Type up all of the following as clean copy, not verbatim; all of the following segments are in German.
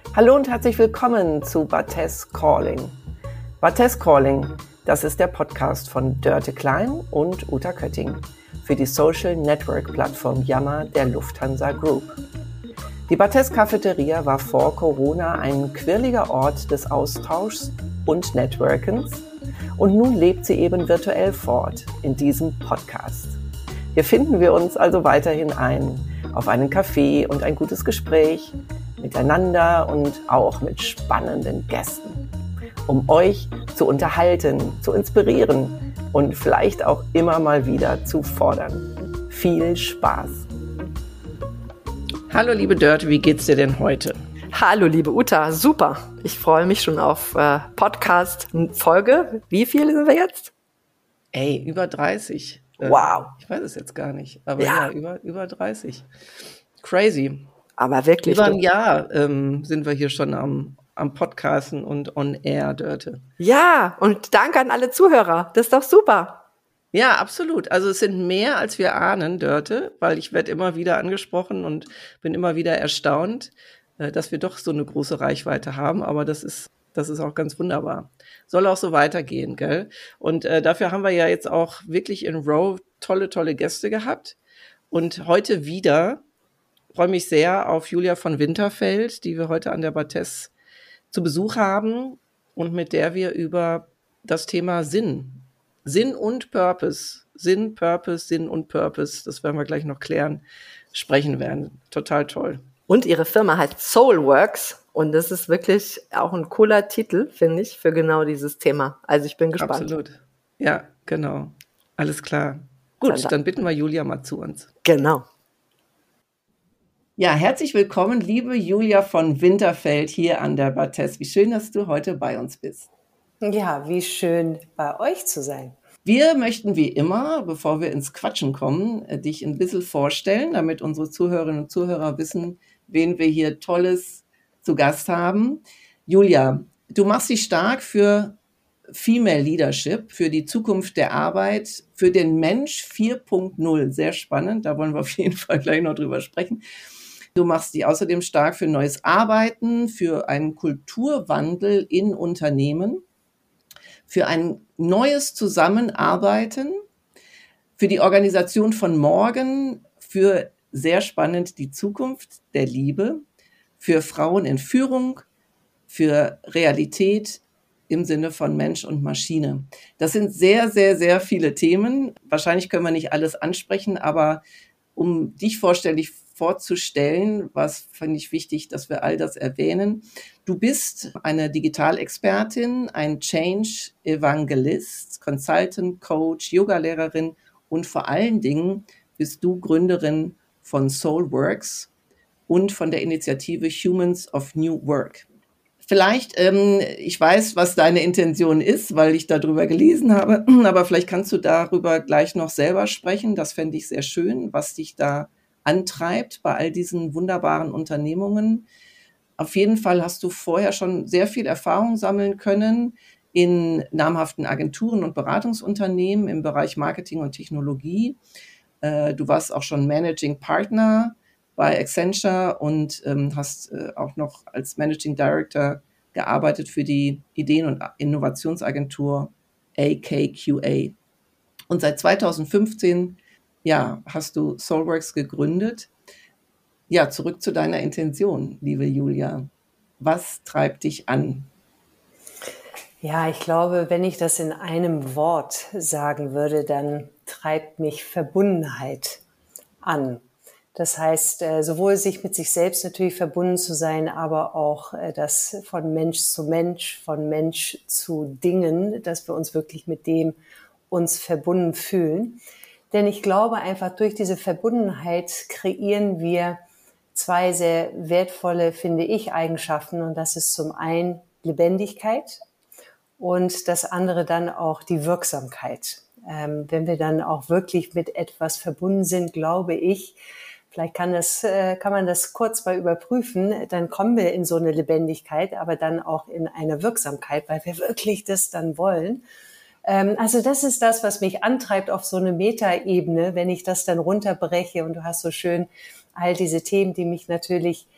Hallo und herzlich willkommen zu Barthes Calling. Barthes Calling, das ist der Podcast von Dörte Klein und Uta Kötting für die Social Network Plattform Yammer der Lufthansa Group. Die Barthes Cafeteria war vor Corona ein quirliger Ort des Austauschs und Networkens und nun lebt sie eben virtuell fort in diesem Podcast. Hier finden wir uns also weiterhin ein auf einen Kaffee und ein gutes Gespräch miteinander und auch mit spannenden Gästen, um euch zu unterhalten, zu inspirieren und vielleicht auch immer mal wieder zu fordern. Viel Spaß! Hallo liebe Dörte, wie geht's dir denn heute? Hallo liebe Uta, super. Ich freue mich schon auf Podcast-Folge. Wie viele sind wir jetzt? Über 30. Wow. Ich weiß es jetzt gar nicht, aber ja über 30. Crazy. Aber wirklich. Über ein Jahr sind wir hier schon am Podcasten und on air, Dörte. Ja, und danke an alle Zuhörer. Das ist doch super. Ja, absolut. Also es sind mehr, als wir ahnen, Dörte, weil ich werde immer wieder angesprochen und bin immer wieder erstaunt, dass wir doch so eine große Reichweite haben. Aber das ist auch ganz wunderbar. Soll auch so weitergehen, gell? Und dafür haben wir ja jetzt auch wirklich in Row tolle Gäste gehabt. Und heute wieder freue mich sehr auf Julia von Winterfeld, die wir heute an der Barthes zu Besuch haben und mit der wir über das Thema Sinn und Purpose, Sinn und Purpose, das werden wir gleich noch klären, sprechen werden. Total toll. Und ihre Firma heißt Soulworks und das ist wirklich auch ein cooler Titel, finde ich, für genau dieses Thema. Also ich bin gespannt. Absolut. Ja, genau. Alles klar. Gut, dann bitten wir Julia mal zu uns. Genau. Ja, herzlich willkommen, liebe Julia von Winterfeld hier an der Barthes. Wie schön, dass du heute bei uns bist. Ja, wie schön, bei euch zu sein. Wir möchten wie immer, bevor wir ins Quatschen kommen, dich ein bisschen vorstellen, damit unsere Zuhörerinnen und Zuhörer wissen, wen wir hier Tolles zu Gast haben. Julia, du machst dich stark für Female Leadership, für die Zukunft der Arbeit, für den Mensch 4.0. Sehr spannend, da wollen wir auf jeden Fall gleich noch drüber sprechen. Du machst dich außerdem stark für neues Arbeiten, für einen Kulturwandel in Unternehmen, für ein neues Zusammenarbeiten, für die Organisation von morgen, für sehr spannend die Zukunft der Liebe, für Frauen in Führung, für Realität im Sinne von Mensch und Maschine. Das sind sehr viele Themen. Wahrscheinlich können wir nicht alles ansprechen, aber um dich vorstellig vorzustellen, was finde ich wichtig, dass wir all das erwähnen. Du bist eine Digitalexpertin, ein Change Evangelist, Consultant, Coach, Yogalehrerin und vor allen Dingen bist du Gründerin von Soulworks und von der Initiative Humans of New Work. Vielleicht, ich weiß, was deine Intention ist, weil ich darüber gelesen habe, aber vielleicht kannst du darüber gleich noch selber sprechen. Das fände ich sehr schön, was dich da antreibt bei all diesen wunderbaren Unternehmungen. Auf jeden Fall hast du vorher schon sehr viel Erfahrung sammeln können in namhaften Agenturen und Beratungsunternehmen im Bereich Marketing und Technologie. Du warst auch schon Managing Partner bei Accenture und hast auch noch als Managing Director gearbeitet für die Ideen- und Innovationsagentur AKQA. Und seit 2015 hast du Soulworks gegründet. Ja, zurück zu deiner Intention, liebe Julia. Was treibt dich an? Ja, ich glaube, wenn ich das in einem Wort sagen würde, dann treibt mich Verbundenheit an. Das heißt, sowohl sich mit sich selbst natürlich verbunden zu sein, aber auch das von Mensch zu Mensch, von Mensch zu Dingen, dass wir uns wirklich mit dem uns verbunden fühlen. Denn ich glaube einfach, durch diese Verbundenheit kreieren wir zwei sehr wertvolle, finde ich, Eigenschaften. Und das ist zum einen Lebendigkeit und das andere dann auch die Wirksamkeit. Wenn wir dann auch wirklich mit etwas verbunden sind, glaube ich, vielleicht kann man das kurz mal überprüfen, dann kommen wir in so eine Lebendigkeit, aber dann auch in eine Wirksamkeit, weil wir wirklich das dann wollen. Also das ist das, was mich antreibt auf so eine Metaebene, wenn ich das dann runterbreche und du hast so schön all diese Themen, die mich natürlich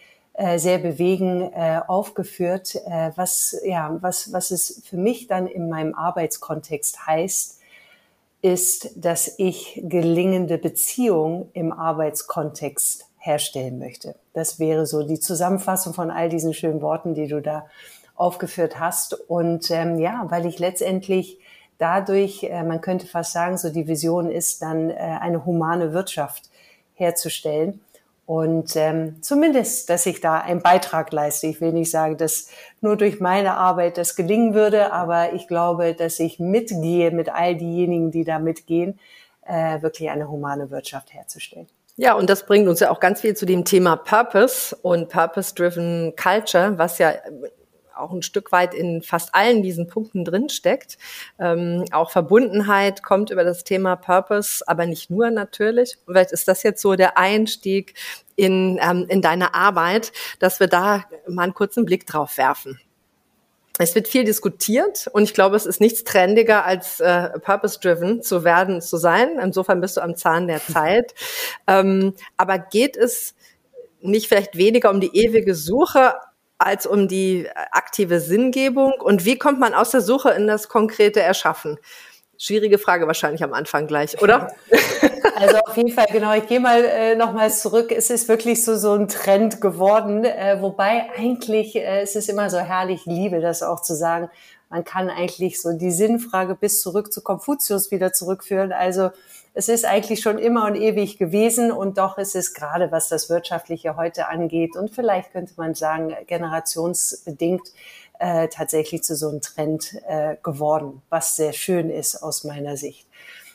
sehr bewegen, aufgeführt, was es für mich dann in meinem Arbeitskontext heißt, ist, dass ich gelingende Beziehungen im Arbeitskontext herstellen möchte. Das wäre so die Zusammenfassung von all diesen schönen Worten, die du da aufgeführt hast. Und weil ich letztendlich dadurch, man könnte fast sagen, so die Vision ist dann eine humane Wirtschaft herzustellen. Und zumindest, dass ich da einen Beitrag leiste. Ich will nicht sagen, dass nur durch meine Arbeit das gelingen würde, aber ich glaube, dass ich mitgehe mit all diejenigen, die da mitgehen, wirklich eine humane Wirtschaft herzustellen. Ja, und das bringt uns ja auch ganz viel zu dem Thema Purpose und Purpose-Driven Culture, was ja auch ein Stück weit in fast allen diesen Punkten drinsteckt. Auch Verbundenheit kommt über das Thema Purpose, aber nicht nur natürlich. Und vielleicht ist das jetzt so der Einstieg in deine Arbeit, dass wir da mal einen kurzen Blick drauf werfen. Es wird viel diskutiert und ich glaube, es ist nichts trendiger als purpose-driven zu sein. Insofern bist du am Zahn der Zeit. Aber geht es nicht vielleicht weniger um die ewige Suche als um die aktive Sinngebung? Und wie kommt man aus der Suche in das konkrete Erschaffen? Schwierige Frage wahrscheinlich am Anfang gleich, oder? Also auf jeden Fall, genau. Ich gehe mal nochmals zurück. Es ist wirklich so ein Trend geworden, wobei eigentlich es ist immer so herrlich, ich liebe das auch zu sagen, man kann eigentlich so die Sinnfrage bis zurück zu Konfuzius wieder zurückführen. Also es ist eigentlich schon immer und ewig gewesen und doch ist es gerade, was das Wirtschaftliche heute angeht und vielleicht könnte man sagen, generationsbedingt tatsächlich zu so einem Trend geworden, was sehr schön ist aus meiner Sicht.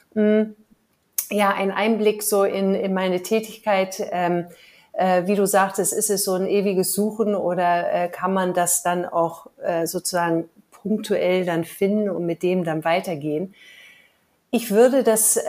Ja, ein Einblick so in meine Tätigkeit, wie du sagtest, ist es so ein ewiges Suchen oder kann man das dann auch sozusagen punktuell dann finden und mit dem dann weitergehen? Ich würde das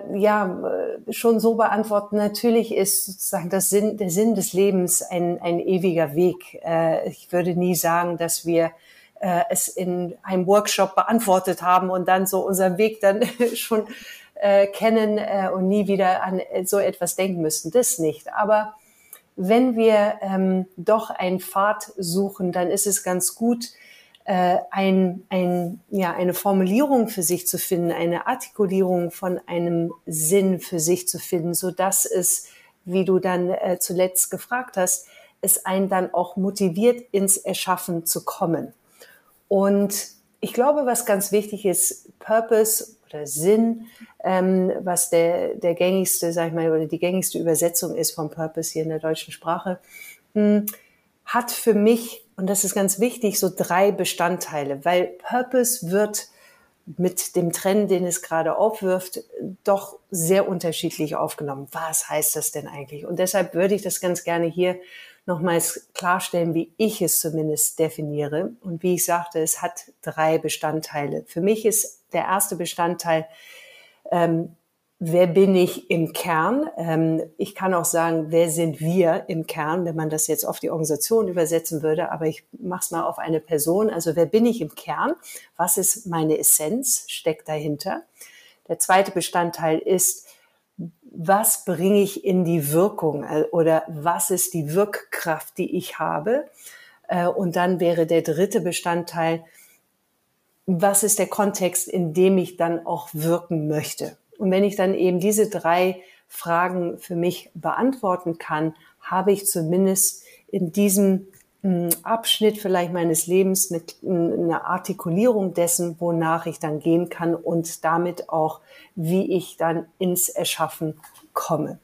schon so beantworten. Natürlich ist sozusagen der Sinn des Lebens ein ewiger Weg. Ich würde nie sagen, dass wir es in einem Workshop beantwortet haben und dann so unseren Weg dann schon kennen und nie wieder an so etwas denken müssten. Das nicht. Aber wenn wir doch einen Pfad suchen, dann ist es ganz gut, eine Formulierung für sich zu finden, eine Artikulierung von einem Sinn für sich zu finden, so dass es, wie du dann zuletzt gefragt hast, es einen dann auch motiviert, ins Erschaffen zu kommen. Und ich glaube, was ganz wichtig ist, Purpose oder Sinn, was der gängigste, sag ich mal, oder die gängigste Übersetzung ist vom Purpose hier in der deutschen Sprache, hat für mich, und das ist ganz wichtig, so 3 Bestandteile, weil Purpose wird mit dem Trend, den es gerade aufwirft, doch sehr unterschiedlich aufgenommen. Was heißt das denn eigentlich? Und deshalb würde ich das ganz gerne hier nochmals klarstellen, wie ich es zumindest definiere. Und wie ich sagte, es hat 3 Bestandteile. Für mich ist der erste Bestandteil, wer bin ich im Kern? Ich kann auch sagen, wer sind wir im Kern, wenn man das jetzt auf die Organisation übersetzen würde, aber ich mache es mal auf eine Person. Also wer bin ich im Kern? Was ist meine Essenz? Steckt dahinter. Der zweite Bestandteil ist, was bringe ich in die Wirkung oder was ist die Wirkkraft, die ich habe? Und dann wäre der dritte Bestandteil, was ist der Kontext, in dem ich dann auch wirken möchte? Und wenn ich dann eben diese 3 Fragen für mich beantworten kann, habe ich zumindest in diesem Abschnitt vielleicht meines Lebens eine Artikulierung dessen, wonach ich dann gehen kann und damit auch, wie ich dann ins Erschaffen komme.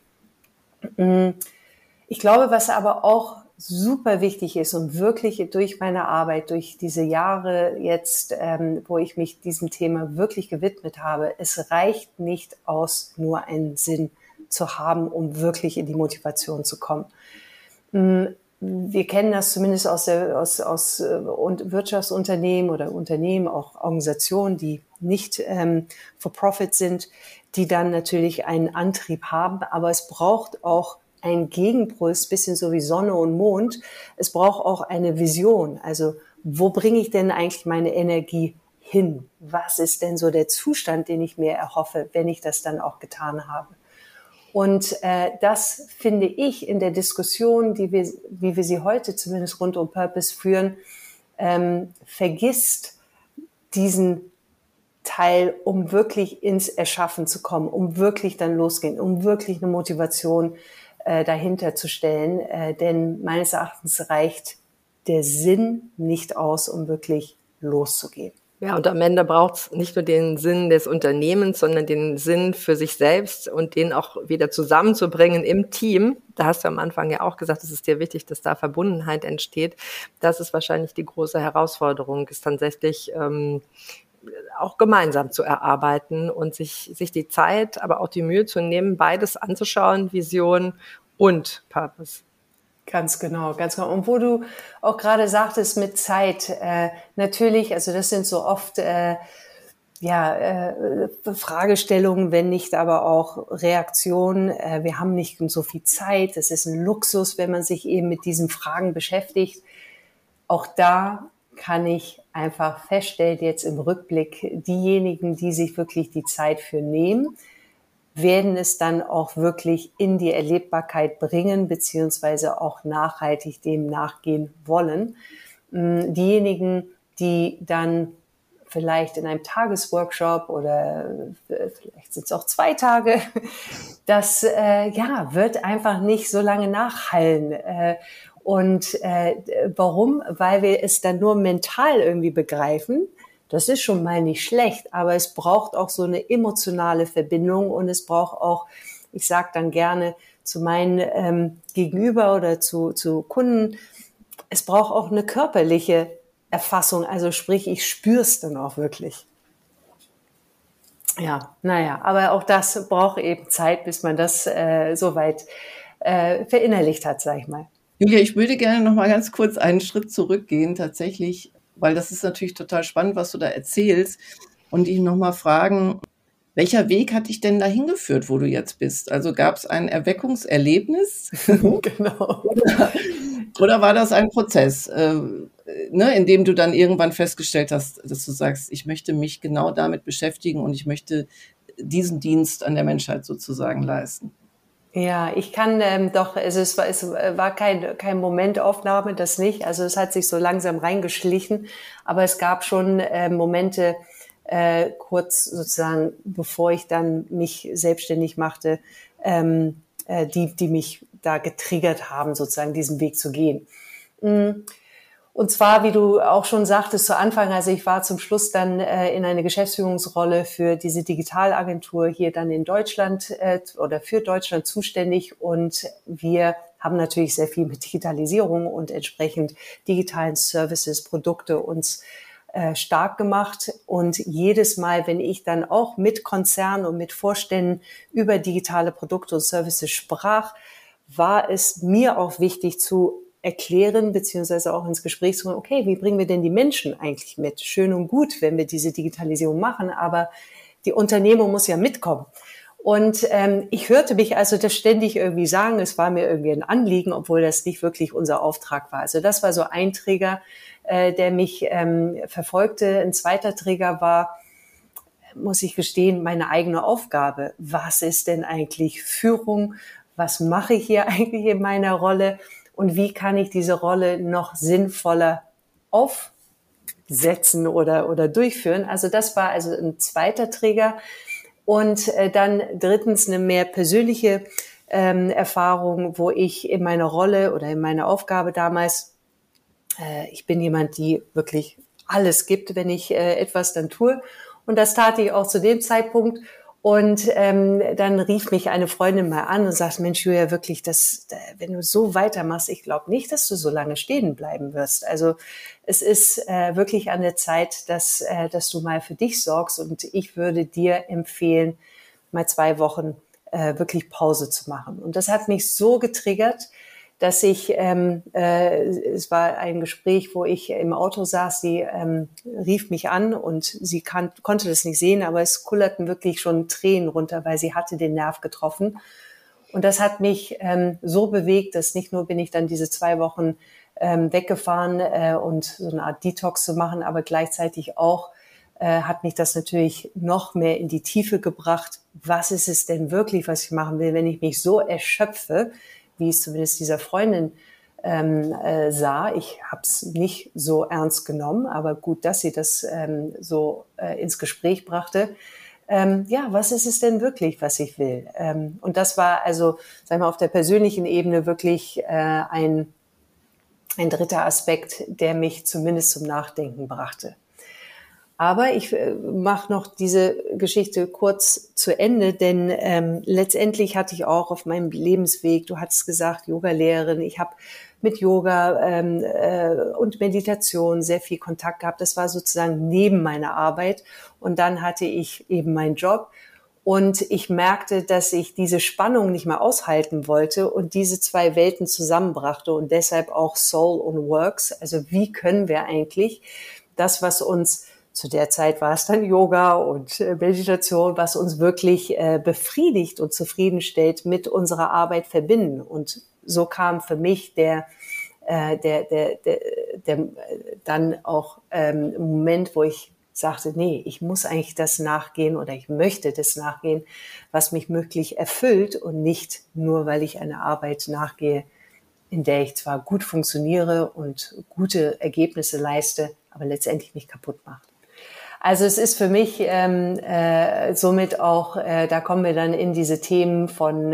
Ich glaube, was aber auch super wichtig ist und wirklich durch meine Arbeit, durch diese Jahre jetzt, wo ich mich diesem Thema wirklich gewidmet habe, es reicht nicht aus, nur einen Sinn zu haben, um wirklich in die Motivation zu kommen. Wir kennen das zumindest aus Wirtschaftsunternehmen oder Unternehmen, auch Organisationen, die nicht for profit sind, die dann natürlich einen Antrieb haben, aber es braucht auch ein Gegenpol, ist ein bisschen so wie Sonne und Mond. Es braucht auch eine Vision. Also wo bringe ich denn eigentlich meine Energie hin? Was ist denn so der Zustand, den ich mir erhoffe, wenn ich das dann auch getan habe? Und das finde ich in der Diskussion, wie wir sie heute zumindest rund um Purpose führen, vergisst diesen Teil, um wirklich ins Erschaffen zu kommen, um wirklich dann losgehen, um wirklich eine Motivation dahinter zu stellen. Denn meines Erachtens reicht der Sinn nicht aus, um wirklich loszugehen. Ja, und am Ende braucht es nicht nur den Sinn des Unternehmens, sondern den Sinn für sich selbst und den auch wieder zusammenzubringen im Team. Da hast du am Anfang ja auch gesagt, es ist dir wichtig, dass da Verbundenheit entsteht. Das ist wahrscheinlich die große Herausforderung, ist tatsächlich auch gemeinsam zu erarbeiten und sich die Zeit, aber auch die Mühe zu nehmen, beides anzuschauen, Vision und Purpose. Ganz genau, ganz genau. Und wo du auch gerade sagtest mit Zeit, natürlich, also das sind so oft Fragestellungen, wenn nicht aber auch Reaktionen. Wir haben nicht so viel Zeit. Es ist ein Luxus, wenn man sich eben mit diesen Fragen beschäftigt. Auch da kann ich einfach feststellen, jetzt im Rückblick, diejenigen, die sich wirklich die Zeit für nehmen, werden es dann auch wirklich in die Erlebbarkeit bringen, beziehungsweise auch nachhaltig dem nachgehen wollen. Diejenigen, die dann vielleicht in einem Tagesworkshop oder vielleicht sind es auch 2 Tage, das wird einfach nicht so lange nachhallen. Warum? Weil wir es dann nur mental irgendwie begreifen. Das ist schon mal nicht schlecht, aber es braucht auch so eine emotionale Verbindung und es braucht auch, ich sage dann gerne zu meinen Gegenüber oder zu Kunden, es braucht auch eine körperliche Erfassung, also sprich, ich spüre es dann auch wirklich. Ja, aber auch das braucht eben Zeit, bis man das soweit verinnerlicht hat, sag ich mal. Julia, ich würde gerne noch mal ganz kurz einen Schritt zurückgehen, tatsächlich, weil das ist natürlich total spannend, was du da erzählst, und dich noch mal fragen, welcher Weg hat dich denn dahin geführt, wo du jetzt bist? Also gab es ein Erweckungserlebnis? Genau. Oder war das ein Prozess, in dem du dann irgendwann festgestellt hast, dass du sagst, ich möchte mich genau damit beschäftigen und ich möchte diesen Dienst an der Menschheit sozusagen leisten? Ja, ich kann es war kein Momentaufnahme, das nicht. Also es hat sich so langsam reingeschlichen, aber es gab schon Momente, kurz sozusagen, bevor ich dann mich selbstständig machte, die mich da getriggert haben, sozusagen diesen Weg zu gehen. Und zwar, wie du auch schon sagtest zu Anfang, also ich war zum Schluss dann in eine Geschäftsführungsrolle für diese Digitalagentur hier dann in Deutschland oder für Deutschland zuständig. Und wir haben natürlich sehr viel mit Digitalisierung und entsprechend digitalen Services, Produkte uns stark gemacht. Und jedes Mal, wenn ich dann auch mit Konzernen und mit Vorständen über digitale Produkte und Services sprach, war es mir auch wichtig zu erklären, beziehungsweise auch ins Gespräch zu kommen, okay, wie bringen wir denn die Menschen eigentlich mit? Schön und gut, wenn wir diese Digitalisierung machen, aber die Unternehmung muss ja mitkommen. Und ich hörte mich also das ständig irgendwie sagen, es war mir irgendwie ein Anliegen, obwohl das nicht wirklich unser Auftrag war. Also das war so ein Träger, der mich verfolgte. Ein zweiter Träger war, muss ich gestehen, meine eigene Aufgabe. Was ist denn eigentlich Führung? Was mache ich hier eigentlich in meiner Rolle? Und wie kann ich diese Rolle noch sinnvoller aufsetzen oder durchführen? Also das war also ein zweiter Träger. Und dann drittens eine mehr persönliche Erfahrung, wo ich in meiner Rolle oder in meiner Aufgabe damals, ich bin jemand, die wirklich alles gibt, wenn ich etwas dann tue. Und das tat ich auch zu dem Zeitpunkt. Und dann rief mich eine Freundin mal an und sagt, Mensch, Julia, wirklich, wenn du so weitermachst, ich glaube nicht, dass du so lange stehen bleiben wirst. Also es ist wirklich an der Zeit, dass du mal für dich sorgst. Und ich würde dir empfehlen, mal 2 Wochen wirklich Pause zu machen. Und das hat mich so getriggert, dass es war ein Gespräch, wo ich im Auto saß, sie rief mich an und sie konnte das nicht sehen, aber es kullerten wirklich schon Tränen runter, weil sie hatte den Nerv getroffen. Und das hat mich so bewegt, dass nicht nur bin ich dann diese 2 Wochen weggefahren und so eine Art Detox zu machen, aber gleichzeitig auch hat mich das natürlich noch mehr in die Tiefe gebracht. Was ist es denn wirklich, was ich machen will, wenn ich mich so erschöpfe, wie es zumindest dieser Freundin sah. Ich habe es nicht so ernst genommen, aber gut, dass sie das so ins Gespräch brachte. Was ist es denn wirklich, was ich will? Und das war also, sagen wir, auf der persönlichen Ebene wirklich ein dritter Aspekt, der mich zumindest zum Nachdenken brachte. Aber ich mache noch diese Geschichte kurz zu Ende, denn letztendlich hatte ich auch auf meinem Lebensweg, du hattest gesagt, Yoga-Lehrerin, ich habe mit Yoga und Meditation sehr viel Kontakt gehabt. Das war sozusagen neben meiner Arbeit. Und dann hatte ich eben meinen Job. Und ich merkte, dass ich diese Spannung nicht mehr aushalten wollte und diese zwei Welten zusammenbrachte und deshalb auch Soul und Works. Also wie können wir eigentlich das, was uns, zu der Zeit war es dann Yoga und Meditation, was uns wirklich befriedigt und zufriedenstellt, mit unserer Arbeit verbinden. Und so kam für mich der dann auch Moment, wo ich sagte, nee, ich muss eigentlich das nachgehen oder ich möchte das nachgehen, was mich wirklich erfüllt und nicht nur, weil ich eine Arbeit nachgehe, in der ich zwar gut funktioniere und gute Ergebnisse leiste, aber letztendlich mich kaputt macht. Also es ist für mich somit auch, da kommen wir dann in diese Themen von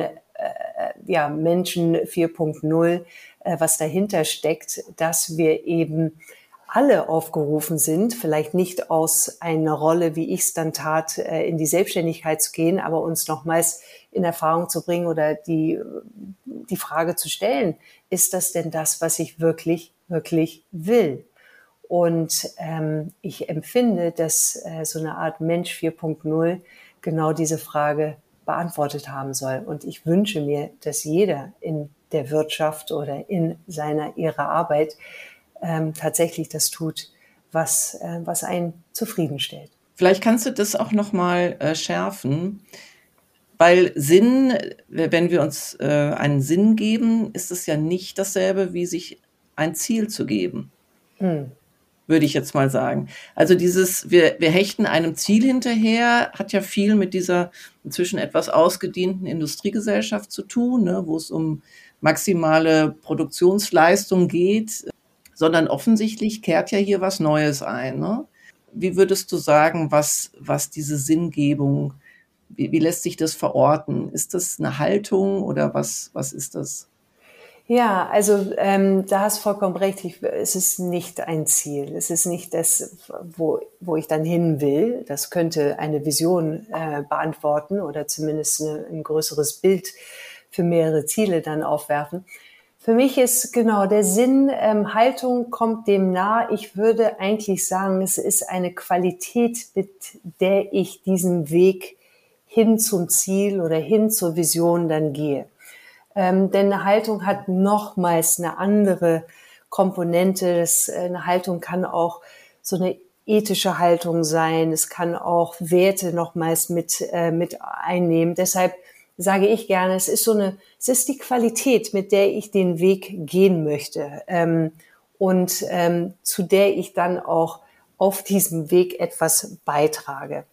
Menschen 4.0, was dahinter steckt, dass wir eben alle aufgerufen sind, vielleicht nicht aus einer Rolle, wie ich es dann tat, in die Selbstständigkeit zu gehen, aber uns nochmals in Erfahrung zu bringen oder die Frage zu stellen, ist das denn das, was ich wirklich, wirklich will? Und ich empfinde, dass so eine Art Mensch 4.0 genau diese Frage beantwortet haben soll. Und ich wünsche mir, dass jeder in der Wirtschaft oder in ihrer Arbeit tatsächlich das tut, was einen zufriedenstellt. Vielleicht kannst du das auch nochmal schärfen, weil Sinn, wenn wir uns einen Sinn geben, ist es ja nicht dasselbe, wie sich ein Ziel zu geben. Würde ich jetzt mal sagen. Also wir hechten einem Ziel hinterher, hat ja viel mit dieser inzwischen etwas ausgedienten Industriegesellschaft zu tun, ne, wo es um maximale Produktionsleistung geht, sondern offensichtlich kehrt ja hier was Neues ein. Ne? Wie würdest du sagen, was diese Sinngebung, wie lässt sich das verorten? Ist das eine Haltung oder was ist das? Ja, also da hast du vollkommen recht. Es ist nicht ein Ziel. Es ist nicht das, wo ich dann hin will. Das könnte eine Vision beantworten oder zumindest ein größeres Bild für mehrere Ziele dann aufwerfen. Für mich ist genau der Sinn, Haltung kommt dem nahe. Ich würde eigentlich sagen, es ist eine Qualität, mit der ich diesen Weg hin zum Ziel oder hin zur Vision dann gehe. Denn eine Haltung hat nochmals eine andere Komponente. Eine Haltung kann auch so eine ethische Haltung sein. Es kann auch Werte nochmals mit einnehmen. Deshalb sage ich gerne, es ist die Qualität, mit der ich den Weg gehen möchte und zu der ich dann auch auf diesem Weg etwas beitrage.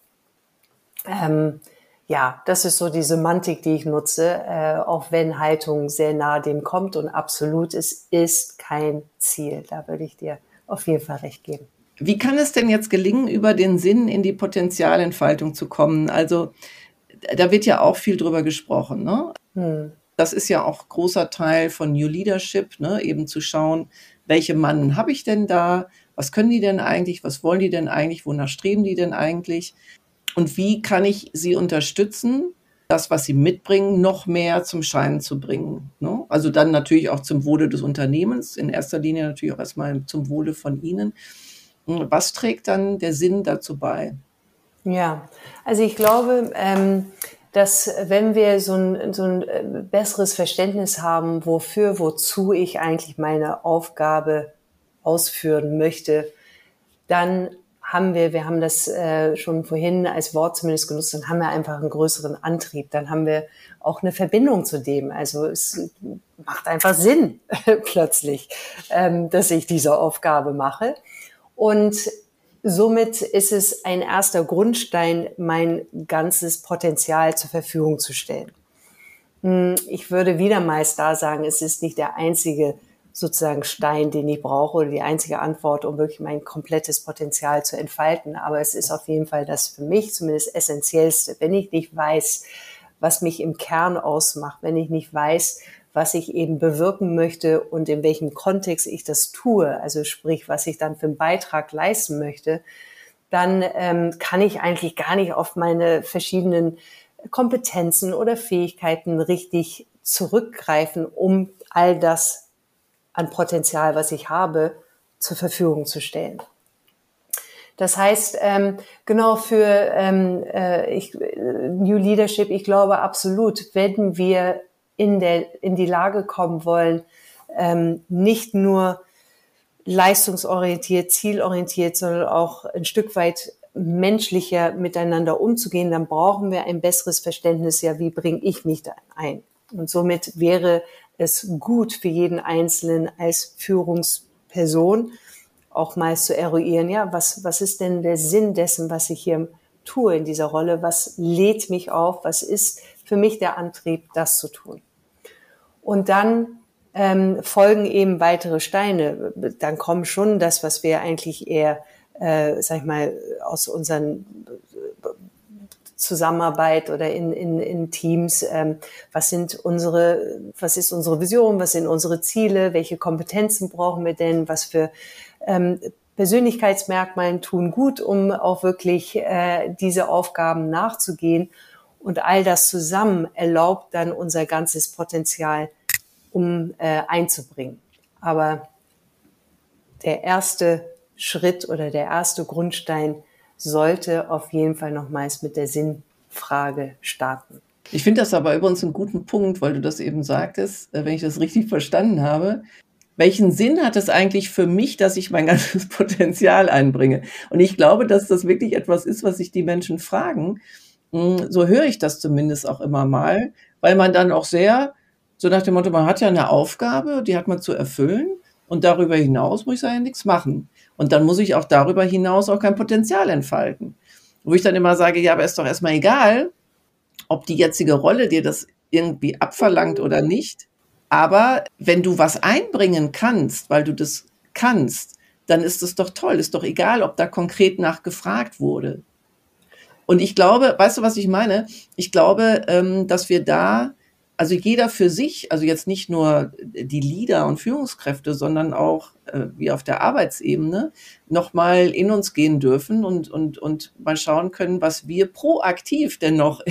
Das ist so die Semantik, die ich nutze, auch wenn Haltung sehr nahe dem kommt und absolut, es ist kein Ziel. Da würde ich dir auf jeden Fall recht geben. Wie kann es denn jetzt gelingen, über den Sinn in die Potenzialentfaltung zu kommen? Also da wird ja auch viel drüber gesprochen, ne? Das ist ja auch großer Teil von New Leadership, ne? Eben zu schauen, welche Mannen habe ich denn da? Was können die denn eigentlich? Was wollen die denn eigentlich? Wonach streben die denn eigentlich? Und wie kann ich sie unterstützen, das, was sie mitbringen, noch mehr zum Schein zu bringen? Ne? Also dann natürlich auch zum Wohle des Unternehmens, in erster Linie natürlich auch erstmal zum Wohle von Ihnen. Was trägt dann der Sinn dazu bei? Ja, also ich glaube, dass wenn wir so ein besseres Verständnis haben, wozu ich eigentlich meine Aufgabe ausführen möchte, dann wir haben das schon vorhin als Wort zumindest genutzt, dann haben wir einfach einen größeren Antrieb, dann haben wir auch eine Verbindung zu dem. Also es macht einfach Sinn plötzlich, dass ich diese Aufgabe mache. Und somit ist es ein erster Grundstein, mein ganzes Potenzial zur Verfügung zu stellen. Ich würde wieder meist da sagen, es ist nicht der einzige sozusagen Stein, den ich brauche oder die einzige Antwort, um wirklich mein komplettes Potenzial zu entfalten. Aber es ist auf jeden Fall das für mich zumindest Essentiellste. Wenn ich nicht weiß, was mich im Kern ausmacht, wenn ich nicht weiß, was ich eben bewirken möchte und in welchem Kontext ich das tue, also sprich, was ich dann für einen Beitrag leisten möchte, dann kann ich eigentlich gar nicht auf meine verschiedenen Kompetenzen oder Fähigkeiten richtig zurückgreifen, um all das an Potenzial, was ich habe, zur Verfügung zu stellen. Das heißt, genau für New Leadership, ich glaube absolut, wenn wir in die Lage kommen wollen, nicht nur leistungsorientiert, zielorientiert, sondern auch ein Stück weit menschlicher miteinander umzugehen, dann brauchen wir ein besseres Verständnis, ja, wie bringe ich mich da ein? Und somit wäre es gut für jeden Einzelnen als Führungsperson auch mal zu eruieren, ja, was ist denn der Sinn dessen, was ich hier tue in dieser Rolle? Was lädt mich auf? Was ist für mich der Antrieb, das zu tun? Und dann folgen eben weitere Steine. Dann kommen schon das, was wir eigentlich eher sag ich mal, aus unseren Zusammenarbeit oder in Teams, was ist unsere Vision, was sind unsere Ziele, welche Kompetenzen brauchen wir denn, was für Persönlichkeitsmerkmale tun gut, um auch wirklich diese Aufgaben nachzugehen. Und all das zusammen erlaubt dann unser ganzes Potenzial, einzubringen. Aber der erste Schritt oder der erste Grundstein sollte auf jeden Fall nochmals mit der Sinnfrage starten. Ich finde das aber übrigens einen guten Punkt, weil du das eben sagtest, wenn ich das richtig verstanden habe. Welchen Sinn hat es eigentlich für mich, dass ich mein ganzes Potenzial einbringe? Und ich glaube, dass das wirklich etwas ist, was sich die Menschen fragen. So höre ich das zumindest auch immer mal, weil man dann auch sehr, so nach dem Motto, man hat ja eine Aufgabe, die hat man zu erfüllen und darüber hinaus muss ich ja nichts machen. Und dann muss ich auch darüber hinaus auch kein Potenzial entfalten. Wo ich dann immer sage, ja, aber ist doch erstmal egal, ob die jetzige Rolle dir das irgendwie abverlangt oder nicht. Aber wenn du was einbringen kannst, weil du das kannst, dann ist es doch toll. Ist doch egal, ob da konkret nachgefragt wurde. Und ich glaube, weißt du, was ich meine? Ich glaube, dass wir da, also jeder für sich, also jetzt nicht nur die Leader und Führungskräfte, sondern auch wie auf der Arbeitsebene, nochmal in uns gehen dürfen und mal schauen können, was wir proaktiv denn noch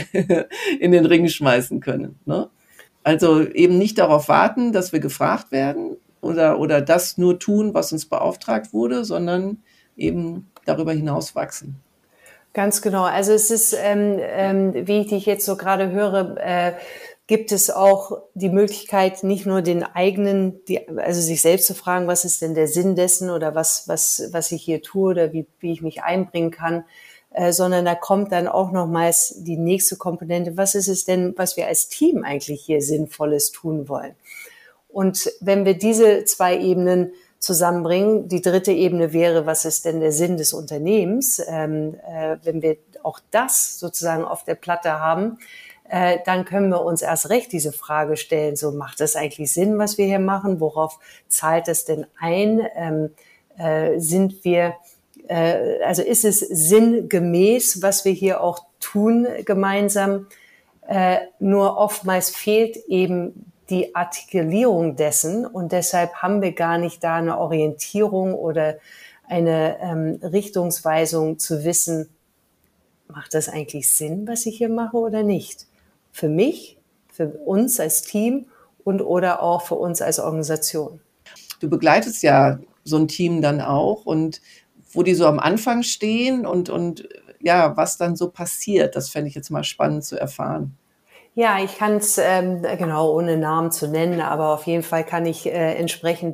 in den Ring schmeißen können. Ne? Also eben nicht darauf warten, dass wir gefragt werden oder das nur tun, was uns beauftragt wurde, sondern eben darüber hinaus wachsen. Ganz genau. Also es ist, wie ich dich jetzt so gerade höre, gibt es auch die Möglichkeit, nicht nur den eigenen, also sich selbst zu fragen, was ist denn der Sinn dessen oder was ich hier tue oder wie ich mich einbringen kann, sondern da kommt dann auch nochmals die nächste Komponente. Was ist es denn, was wir als Team eigentlich hier Sinnvolles tun wollen? Und wenn wir diese zwei Ebenen zusammenbringen, die dritte Ebene wäre, was ist denn der Sinn des Unternehmens? Wenn wir auch das sozusagen auf der Platte haben, dann können wir uns erst recht diese Frage stellen, so macht das eigentlich Sinn, was wir hier machen? Worauf zahlt es denn ein? Sind wir, also ist es sinngemäß, was wir hier auch tun gemeinsam? Nur oftmals fehlt eben die Artikulierung dessen und deshalb haben wir gar nicht da eine Orientierung oder eine Richtungsweisung zu wissen, macht das eigentlich Sinn, was ich hier mache oder nicht? Für mich, für uns als Team und oder auch für uns als Organisation. Du begleitest ja so ein Team dann auch und wo die so am Anfang stehen und ja, was dann so passiert, das fände ich jetzt mal spannend zu erfahren. Ja, ich kann es genau ohne Namen zu nennen, aber auf jeden Fall kann ich entsprechend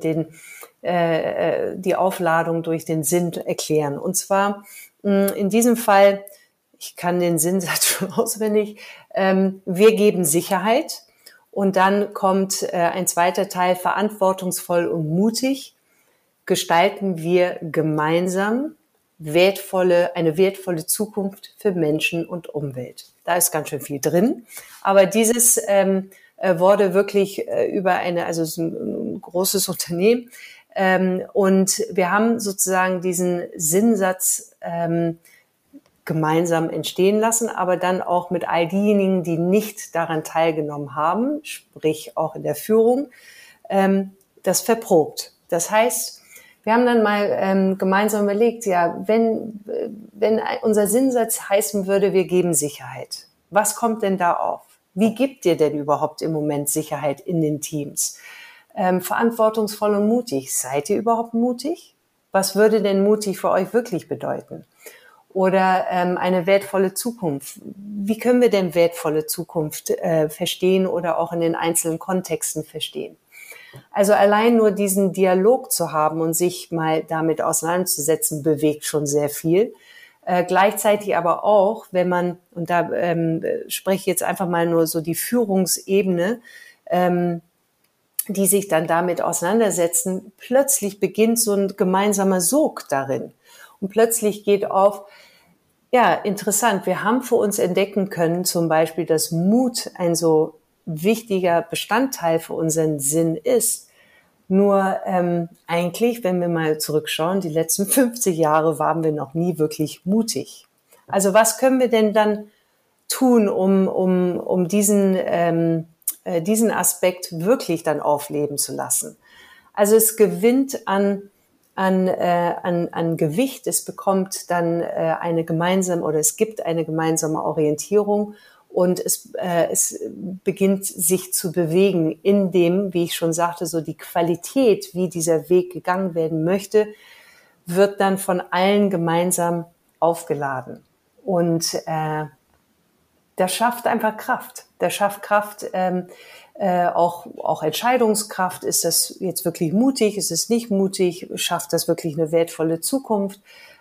die Aufladung durch den Sinn erklären. Und zwar in diesem Fall, ich kann den Sinnsatz schon auswendig, wir geben Sicherheit und dann kommt ein zweiter Teil, verantwortungsvoll und mutig gestalten wir gemeinsam eine wertvolle Zukunft für Menschen und Umwelt. Da ist ganz schön viel drin. Aber dieses wurde wirklich also es ist ein großes Unternehmen. Und wir haben sozusagen diesen Sinnsatz gemeinsam entstehen lassen, aber dann auch mit all diejenigen, die nicht daran teilgenommen haben, sprich auch in der Führung, das verprobt. Das heißt, wir haben dann mal gemeinsam überlegt, ja, wenn unser Sinnsatz heißen würde, wir geben Sicherheit, was kommt denn da auf? Wie gibt ihr denn überhaupt im Moment Sicherheit in den Teams? Verantwortungsvoll und mutig. Seid ihr überhaupt mutig? Was würde denn mutig für euch wirklich bedeuten? Oder eine wertvolle Zukunft. Wie können wir denn wertvolle Zukunft verstehen oder auch in den einzelnen Kontexten verstehen? Also allein nur diesen Dialog zu haben und sich mal damit auseinanderzusetzen, bewegt schon sehr viel. Gleichzeitig aber auch, wenn man, und da spreche ich jetzt einfach mal nur so die Führungsebene, die sich dann damit auseinandersetzen, plötzlich beginnt so ein gemeinsamer Sog darin. Und plötzlich geht auf, ja, interessant, wir haben für uns entdecken können, zum Beispiel, dass Mut ein so wichtiger Bestandteil für unseren Sinn ist. Nur eigentlich, wenn wir mal zurückschauen, die letzten 50 Jahre waren wir noch nie wirklich mutig. Also was können wir denn dann tun, um diesen Aspekt wirklich dann aufleben zu lassen? Also es gewinnt an Gewicht, es bekommt dann es gibt eine gemeinsame Orientierung und es beginnt sich zu bewegen, in dem, wie ich schon sagte, so die Qualität, wie dieser Weg gegangen werden möchte, wird dann von allen gemeinsam aufgeladen. Und das schafft einfach Kraft. Das schafft Kraft, auch Entscheidungskraft. Ist das jetzt wirklich mutig? Ist es nicht mutig? Schafft das wirklich eine wertvolle Zukunft?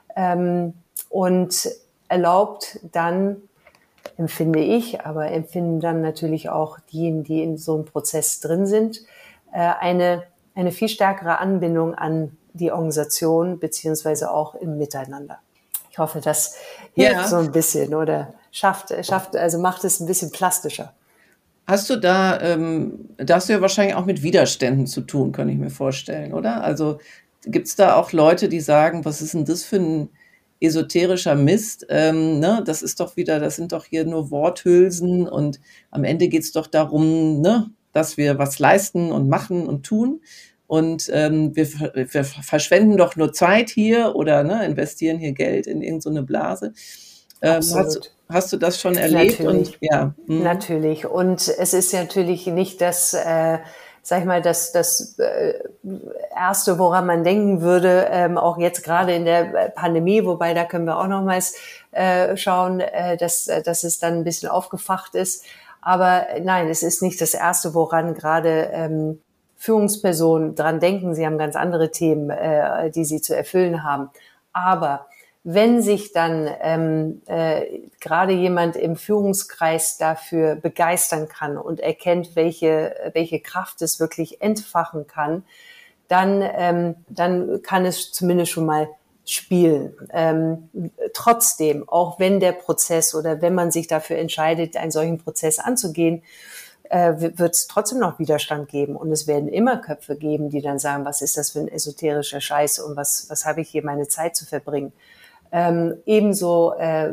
Und erlaubt dann, empfinden dann natürlich auch diejenigen, die in so einem Prozess drin sind, eine viel stärkere Anbindung an die Organisation beziehungsweise auch im Miteinander. Ich hoffe, das hilft so ein bisschen oder macht es ein bisschen plastischer. Hast du da hast du ja wahrscheinlich auch mit Widerständen zu tun, kann ich mir vorstellen, oder? Also gibt es da auch Leute, die sagen, was ist denn das für ein esoterischer Mist? Ne? Das sind doch hier nur Worthülsen und am Ende geht es doch darum, ne, dass wir was leisten und machen und tun. Und wir verschwenden doch nur Zeit hier oder ne, investieren hier Geld in irgendeine Blase. Hast du das schon erlebt? Natürlich. Und, ja. Natürlich. Und es ist natürlich nicht das, sag ich mal, das Erste, woran man denken würde, auch jetzt gerade in der Pandemie, wobei da können wir auch nochmals schauen, dass es dann ein bisschen aufgefacht ist. Aber nein, es ist nicht das Erste, woran gerade Führungspersonen dran denken. Sie haben ganz andere Themen, die sie zu erfüllen haben. Aber wenn sich dann gerade jemand im Führungskreis dafür begeistern kann und erkennt, welche Kraft es wirklich entfachen kann, dann kann es zumindest schon mal spielen. Trotzdem, auch wenn der Prozess oder wenn man sich dafür entscheidet, einen solchen Prozess anzugehen, wird es trotzdem noch Widerstand geben. Und es werden immer Köpfe geben, die dann sagen, was ist das für ein esoterischer Scheiß und was habe ich hier meine Zeit zu verbringen? Ebenso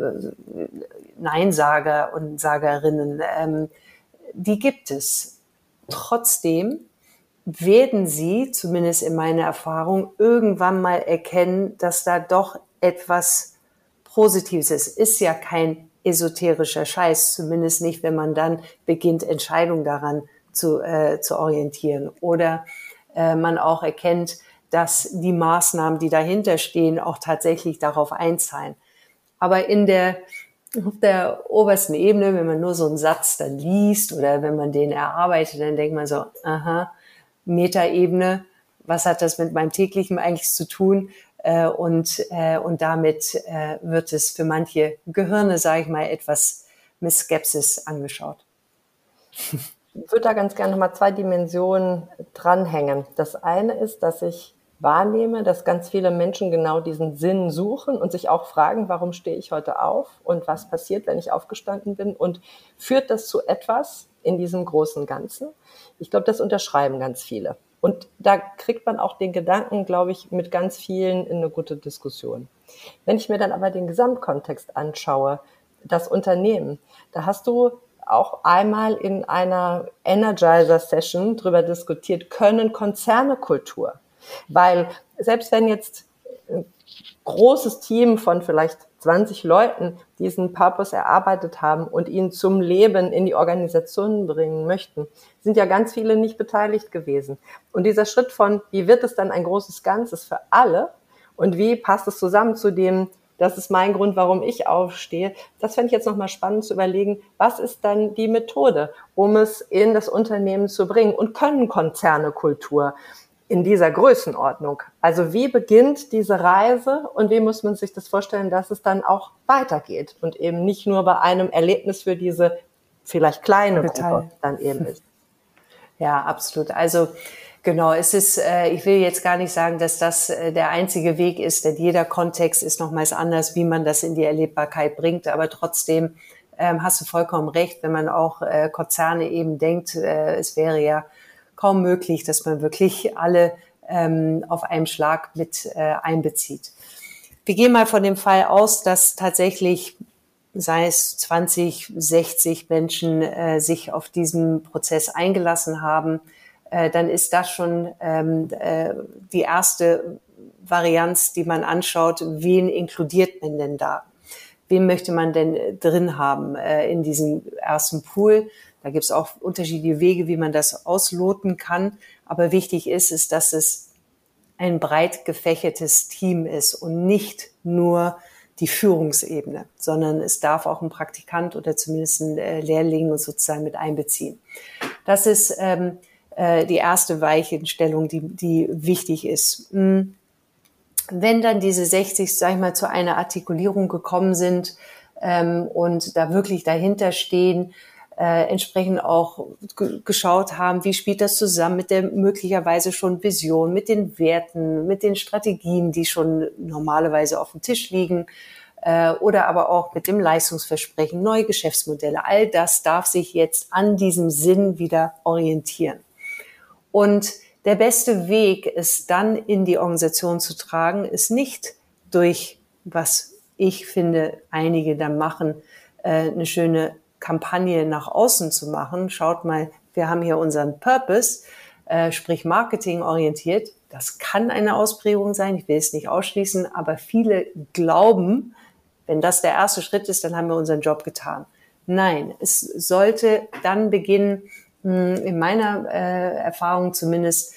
Neinsager und Sagerinnen, die gibt es. Trotzdem werden sie, zumindest in meiner Erfahrung, irgendwann mal erkennen, dass da doch etwas Positives ist. Ist ja kein esoterischer Scheiß, zumindest nicht, wenn man dann beginnt, Entscheidungen daran zu orientieren. Oder man auch erkennt, dass die Maßnahmen, die dahinter stehen, auch tatsächlich darauf einzahlen. Aber auf der obersten Ebene, wenn man nur so einen Satz dann liest oder wenn man den erarbeitet, dann denkt man so, aha, Metaebene, was hat das mit meinem täglichen eigentlich zu tun? Und damit wird es für manche Gehirne, sage ich mal, etwas mit Skepsis angeschaut. Ich würde da ganz gerne nochmal 2 Dimensionen dranhängen. Das eine ist, dass ich wahrnehme, dass ganz viele Menschen genau diesen Sinn suchen und sich auch fragen, warum stehe ich heute auf und was passiert, wenn ich aufgestanden bin, und führt das zu etwas in diesem großen Ganzen? Ich glaube, das unterschreiben ganz viele. Und da kriegt man auch den Gedanken, glaube ich, mit ganz vielen in eine gute Diskussion. Wenn ich mir dann aber den Gesamtkontext anschaue, das Unternehmen, da hast du auch einmal in einer Energizer-Session drüber diskutiert, können Konzerne Kultur? Weil selbst wenn jetzt ein großes Team von vielleicht 20 Leuten diesen Purpose erarbeitet haben und ihn zum Leben in die Organisation bringen möchten, sind ja ganz viele nicht beteiligt gewesen. Und dieser Schritt von, wie wird es dann ein großes Ganzes für alle und wie passt es zusammen zu dem, das ist mein Grund, warum ich aufstehe, das fände ich jetzt nochmal spannend zu überlegen, was ist dann die Methode, um es in das Unternehmen zu bringen, und können Konzerne Kultur in dieser Größenordnung? Also wie beginnt diese Reise und wie muss man sich das vorstellen, dass es dann auch weitergeht und eben nicht nur bei einem Erlebnis für diese vielleicht kleine Gruppe dann eben ist? Ja, absolut. Also genau, es ist, ich will jetzt gar nicht sagen, dass das der einzige Weg ist, denn jeder Kontext ist nochmals anders, wie man das in die Erlebbarkeit bringt. Aber trotzdem hast du vollkommen recht, wenn man auch Konzerne eben denkt, es wäre ja kaum möglich, dass man wirklich alle auf einem Schlag mit einbezieht. Wir gehen mal von dem Fall aus, dass tatsächlich, sei es 20, 60 Menschen sich auf diesen Prozess eingelassen haben, dann ist das schon die erste Varianz, die man anschaut. Wen inkludiert man denn da? Wen möchte man denn drin haben in diesem ersten Pool? Da gibt es auch unterschiedliche Wege, wie man das ausloten kann. Aber wichtig ist, dass es ein breit gefächertes Team ist und nicht nur die Führungsebene, sondern es darf auch ein Praktikant oder zumindest ein Lehrling sozusagen mit einbeziehen. Das ist die erste Weichenstellung, die wichtig ist. Wenn dann diese 60, sag ich mal, zu einer Artikulierung gekommen sind und da wirklich dahinter stehen, entsprechend auch geschaut haben, wie spielt das zusammen mit der möglicherweise schon Vision, mit den Werten, mit den Strategien, die schon normalerweise auf dem Tisch liegen, oder aber auch mit dem Leistungsversprechen, neue Geschäftsmodelle. All das darf sich jetzt an diesem Sinn wieder orientieren. Und der beste Weg, es dann in die Organisation zu tragen, ist nicht durch, was ich finde, einige dann machen, eine schöne Kampagne nach außen zu machen. Schaut mal, wir haben hier unseren Purpose, sprich Marketing orientiert. Das kann eine Ausprägung sein, ich will es nicht ausschließen, aber viele glauben, wenn das der erste Schritt ist, dann haben wir unseren Job getan. Nein, es sollte dann beginnen, in meiner Erfahrung zumindest,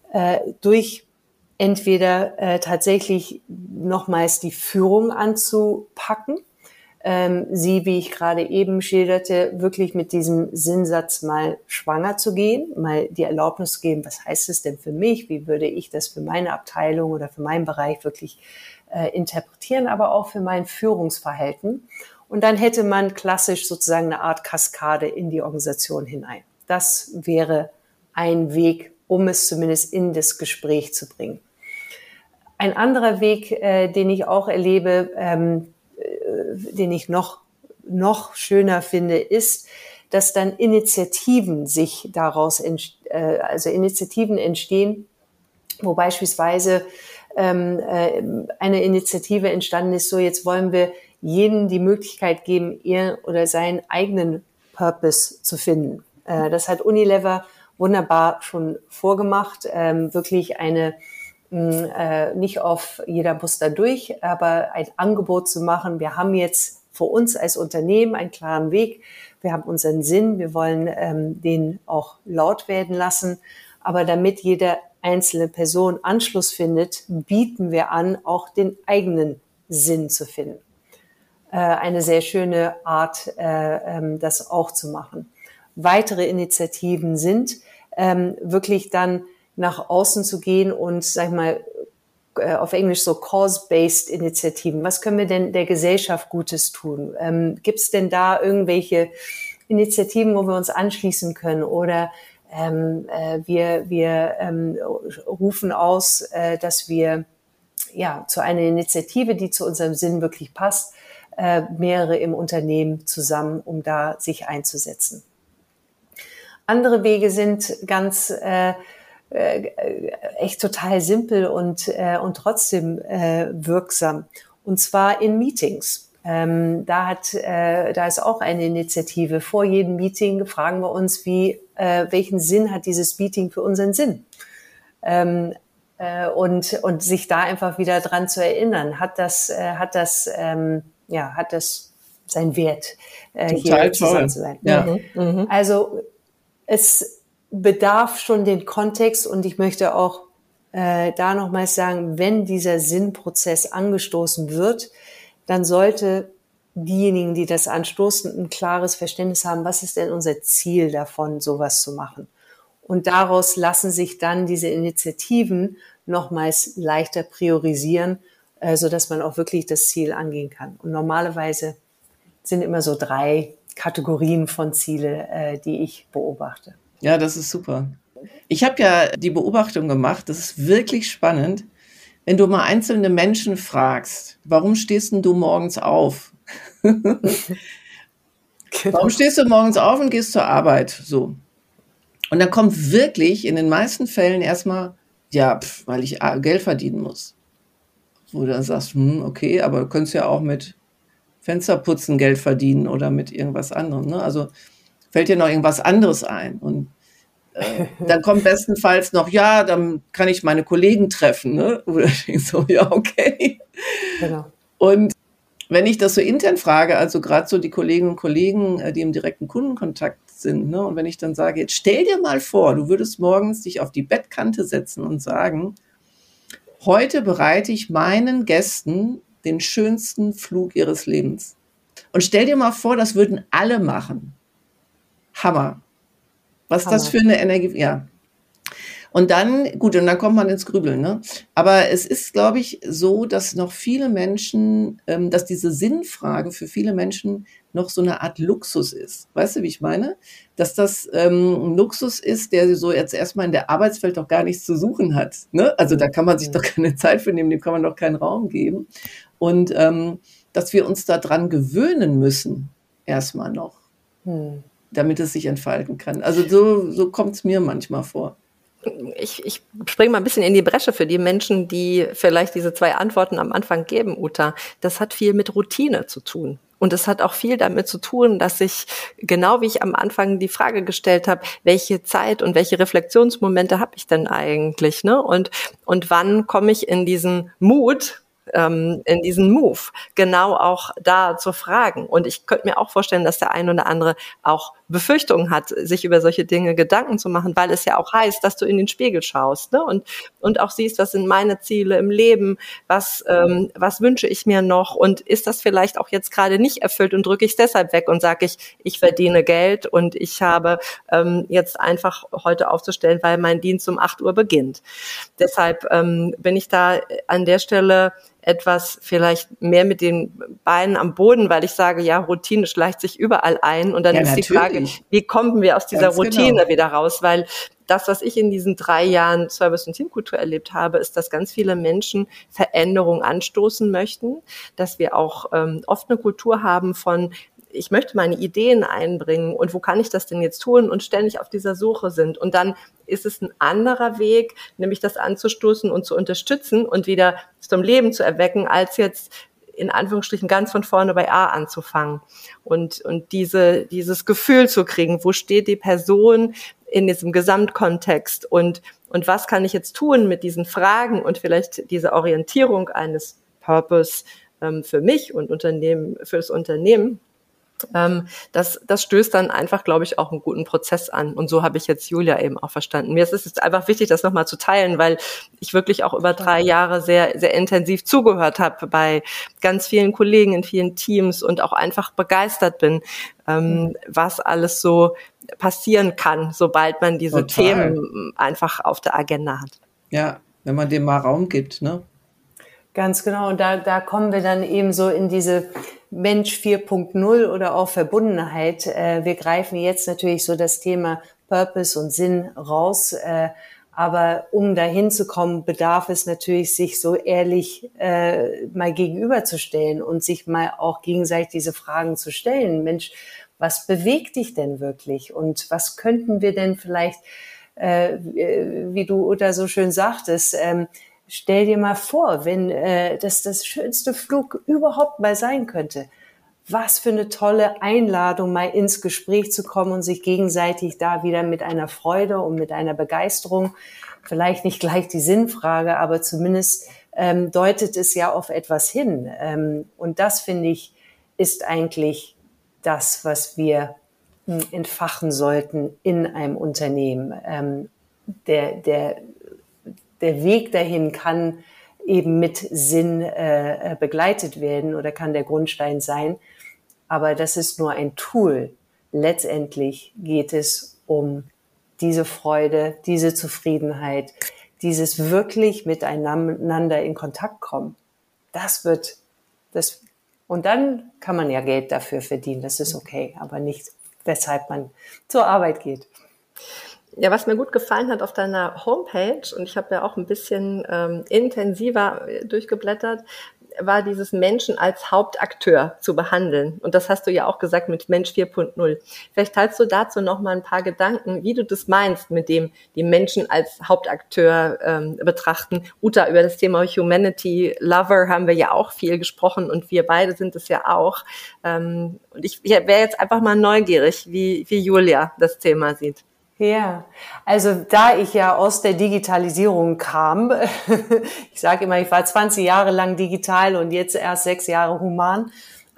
durch entweder tatsächlich nochmals die Führung anzupacken, sie, wie ich gerade eben schilderte, wirklich mit diesem Sinnsatz mal schwanger zu gehen, mal die Erlaubnis zu geben, was heißt es denn für mich, wie würde ich das für meine Abteilung oder für meinen Bereich wirklich interpretieren, aber auch für mein Führungsverhalten. Und dann hätte man klassisch sozusagen eine Art Kaskade in die Organisation hinein. Das wäre ein Weg, um es zumindest in das Gespräch zu bringen. Ein anderer Weg, den ich auch erlebe, den ich noch schöner finde, ist, dass dann Initiativen sich daraus, Initiativen entstehen, wo beispielsweise eine Initiative entstanden ist, so jetzt wollen wir jedem die Möglichkeit geben, ihr oder seinen eigenen Purpose zu finden. Das hat Unilever wunderbar schon vorgemacht, wirklich eine nicht auf jeder muss da durch, aber ein Angebot zu machen. Wir haben jetzt für uns als Unternehmen einen klaren Weg. Wir haben unseren Sinn. Wir wollen den auch laut werden lassen. Aber damit jede einzelne Person Anschluss findet, bieten wir an, auch den eigenen Sinn zu finden. Eine sehr schöne Art, das auch zu machen. Weitere Initiativen sind wirklich dann nach außen zu gehen und, sag ich mal, auf Englisch so Cause-Based Initiativen. Was können wir denn der Gesellschaft Gutes tun? Gibt es denn da irgendwelche Initiativen, wo wir uns anschließen können? Oder Wir rufen aus, dass wir zu einer Initiative, die zu unserem Sinn wirklich passt, mehrere im Unternehmen zusammen, um da sich einzusetzen. Andere Wege sind ganz echt total simpel und trotzdem wirksam. Und zwar in Meetings. Da ist auch eine Initiative. Vor jedem Meeting fragen wir uns, welchen Sinn hat dieses Meeting für unseren Sinn? Und sich da einfach wieder dran zu erinnern, hat das seinen Wert, hier zusammen zu sein. Ja. Also es bedarf schon den Kontext, und ich möchte auch da nochmals sagen, wenn dieser Sinnprozess angestoßen wird, dann sollte diejenigen, die das anstoßen, ein klares Verständnis haben, was ist denn unser Ziel davon, sowas zu machen. Und daraus lassen sich dann diese Initiativen nochmals leichter priorisieren, sodass man auch wirklich das Ziel angehen kann. Und normalerweise sind immer so 3 Kategorien von Ziele, die ich beobachte. Ja, das ist super. Ich habe ja die Beobachtung gemacht, das ist wirklich spannend, wenn du mal einzelne Menschen fragst, warum stehst denn du morgens auf? Warum stehst du morgens auf und gehst zur Arbeit? So. Und dann kommt wirklich in den meisten Fällen erstmal, weil ich Geld verdienen muss. Wo du dann sagst, okay, aber du könntest ja auch mit Fensterputzen Geld verdienen oder mit irgendwas anderem. Ne? Also fällt dir noch irgendwas anderes ein. Und dann kommt bestenfalls noch, dann kann ich meine Kollegen treffen. Ne? Oder ich so, okay. Genau. Und wenn ich das so intern frage, also gerade so die Kolleginnen und Kollegen, die im direkten Kundenkontakt sind, ne? Und wenn ich dann sage, jetzt stell dir mal vor, du würdest morgens dich auf die Bettkante setzen und sagen, heute bereite ich meinen Gästen den schönsten Flug ihres Lebens. Und stell dir mal vor, das würden alle machen. Hammer. Was ist das für eine Energie? Ja. Und dann kommt man ins Grübeln. Ne? Aber es ist, glaube ich, so, dass noch viele Menschen, dass diese Sinnfrage für viele Menschen noch so eine Art Luxus ist. Weißt du, wie ich meine? Dass das ein Luxus ist, der so jetzt erstmal in der Arbeitswelt doch gar nichts zu suchen hat. Ne? Also da kann man sich doch keine Zeit für nehmen, dem kann man doch keinen Raum geben. Und dass wir uns daran gewöhnen müssen, erstmal noch, damit es sich entfalten kann. Also so kommt es mir manchmal vor. Ich springe mal ein bisschen in die Bresche für die Menschen, die vielleicht diese 2 Antworten am Anfang geben, Uta. Das hat viel mit Routine zu tun. Und es hat auch viel damit zu tun, dass ich, genau wie ich am Anfang die Frage gestellt habe, welche Zeit und welche Reflexionsmomente habe ich denn eigentlich, ne? Und wann komme ich in diesen Mut, in diesen Move, genau auch da zu fragen. Und ich könnte mir auch vorstellen, dass der ein oder andere auch Befürchtungen hat, sich über solche Dinge Gedanken zu machen, weil es ja auch heißt, dass du in den Spiegel schaust, ne? Und auch siehst, was sind meine Ziele im Leben, was wünsche ich mir noch, und ist das vielleicht auch jetzt gerade nicht erfüllt und drücke ich es deshalb weg und sage ich verdiene Geld und ich habe jetzt einfach heute aufzustellen, weil mein Dienst um 8 Uhr beginnt. Deshalb bin ich da an der Stelle etwas vielleicht mehr mit den Beinen am Boden, weil ich sage, ja, Routine schleicht sich überall ein, und dann ist die Frage, wie kommen wir aus dieser Routine wieder raus, weil das, was ich in diesen 3 Jahren Service- und Teamkultur erlebt habe, ist, dass ganz viele Menschen Veränderung anstoßen möchten, dass wir auch oft eine Kultur haben von, ich möchte meine Ideen einbringen und wo kann ich das denn jetzt tun, und ständig auf dieser Suche sind. Und dann ist es ein anderer Weg, nämlich das anzustoßen und zu unterstützen und wieder zum Leben zu erwecken, als jetzt in Anführungsstrichen ganz von vorne bei A anzufangen. Und dieses Gefühl zu kriegen, wo steht die Person in diesem Gesamtkontext und was kann ich jetzt tun mit diesen Fragen und vielleicht diese Orientierung eines Purpose für mich und für das Unternehmen. Das stößt dann einfach, glaube ich, auch einen guten Prozess an. Und so habe ich jetzt Julia eben auch verstanden. Mir ist es jetzt einfach wichtig, das nochmal zu teilen, weil ich wirklich auch über 3 Jahre sehr, sehr intensiv zugehört habe bei ganz vielen Kollegen in vielen Teams und auch einfach begeistert bin, was alles so passieren kann, sobald man diese Themen einfach auf der Agenda hat. Ja, wenn man dem mal Raum gibt, ne? Ganz genau. Und da kommen wir dann eben so in diese Mensch 4.0 oder auch Verbundenheit. Wir greifen jetzt natürlich so das Thema Purpose und Sinn raus. Aber um dahin zu kommen, bedarf es natürlich, sich so ehrlich mal gegenüberzustellen und sich mal auch gegenseitig diese Fragen zu stellen. Mensch, was bewegt dich denn wirklich? Und was könnten wir denn vielleicht, wie du, Uta, so schön sagtest, stell dir mal vor, wenn das schönste Flug überhaupt mal sein könnte. Was für eine tolle Einladung, mal ins Gespräch zu kommen und sich gegenseitig da wieder mit einer Freude und mit einer Begeisterung, vielleicht nicht gleich die Sinnfrage, aber zumindest deutet es ja auf etwas hin. Und das, finde ich, ist eigentlich das, was wir entfachen sollten in einem Unternehmen. Der Weg dahin kann eben mit Sinn begleitet werden oder kann der Grundstein sein. Aber das ist nur ein Tool. Letztendlich geht es um diese Freude, diese Zufriedenheit, dieses wirklich miteinander in Kontakt kommen. Und dann kann man ja Geld dafür verdienen, das ist okay, aber nicht, weshalb man zur Arbeit geht. Ja, was mir gut gefallen hat auf deiner Homepage, und ich habe ja auch ein bisschen intensiver durchgeblättert, war dieses Menschen als Hauptakteur zu behandeln. Und das hast du ja auch gesagt mit Mensch 4.0. Vielleicht teilst du dazu noch mal ein paar Gedanken, wie du das meinst, mit dem die Menschen als Hauptakteur betrachten. Uta, über das Thema Humanity Lover haben wir ja auch viel gesprochen und wir beide sind es ja auch. Und ich wäre jetzt einfach mal neugierig, wie Julia das Thema sieht. Ja, also da ich ja aus der Digitalisierung kam, ich sage immer, ich war 20 Jahre lang digital und jetzt erst 6 Jahre human,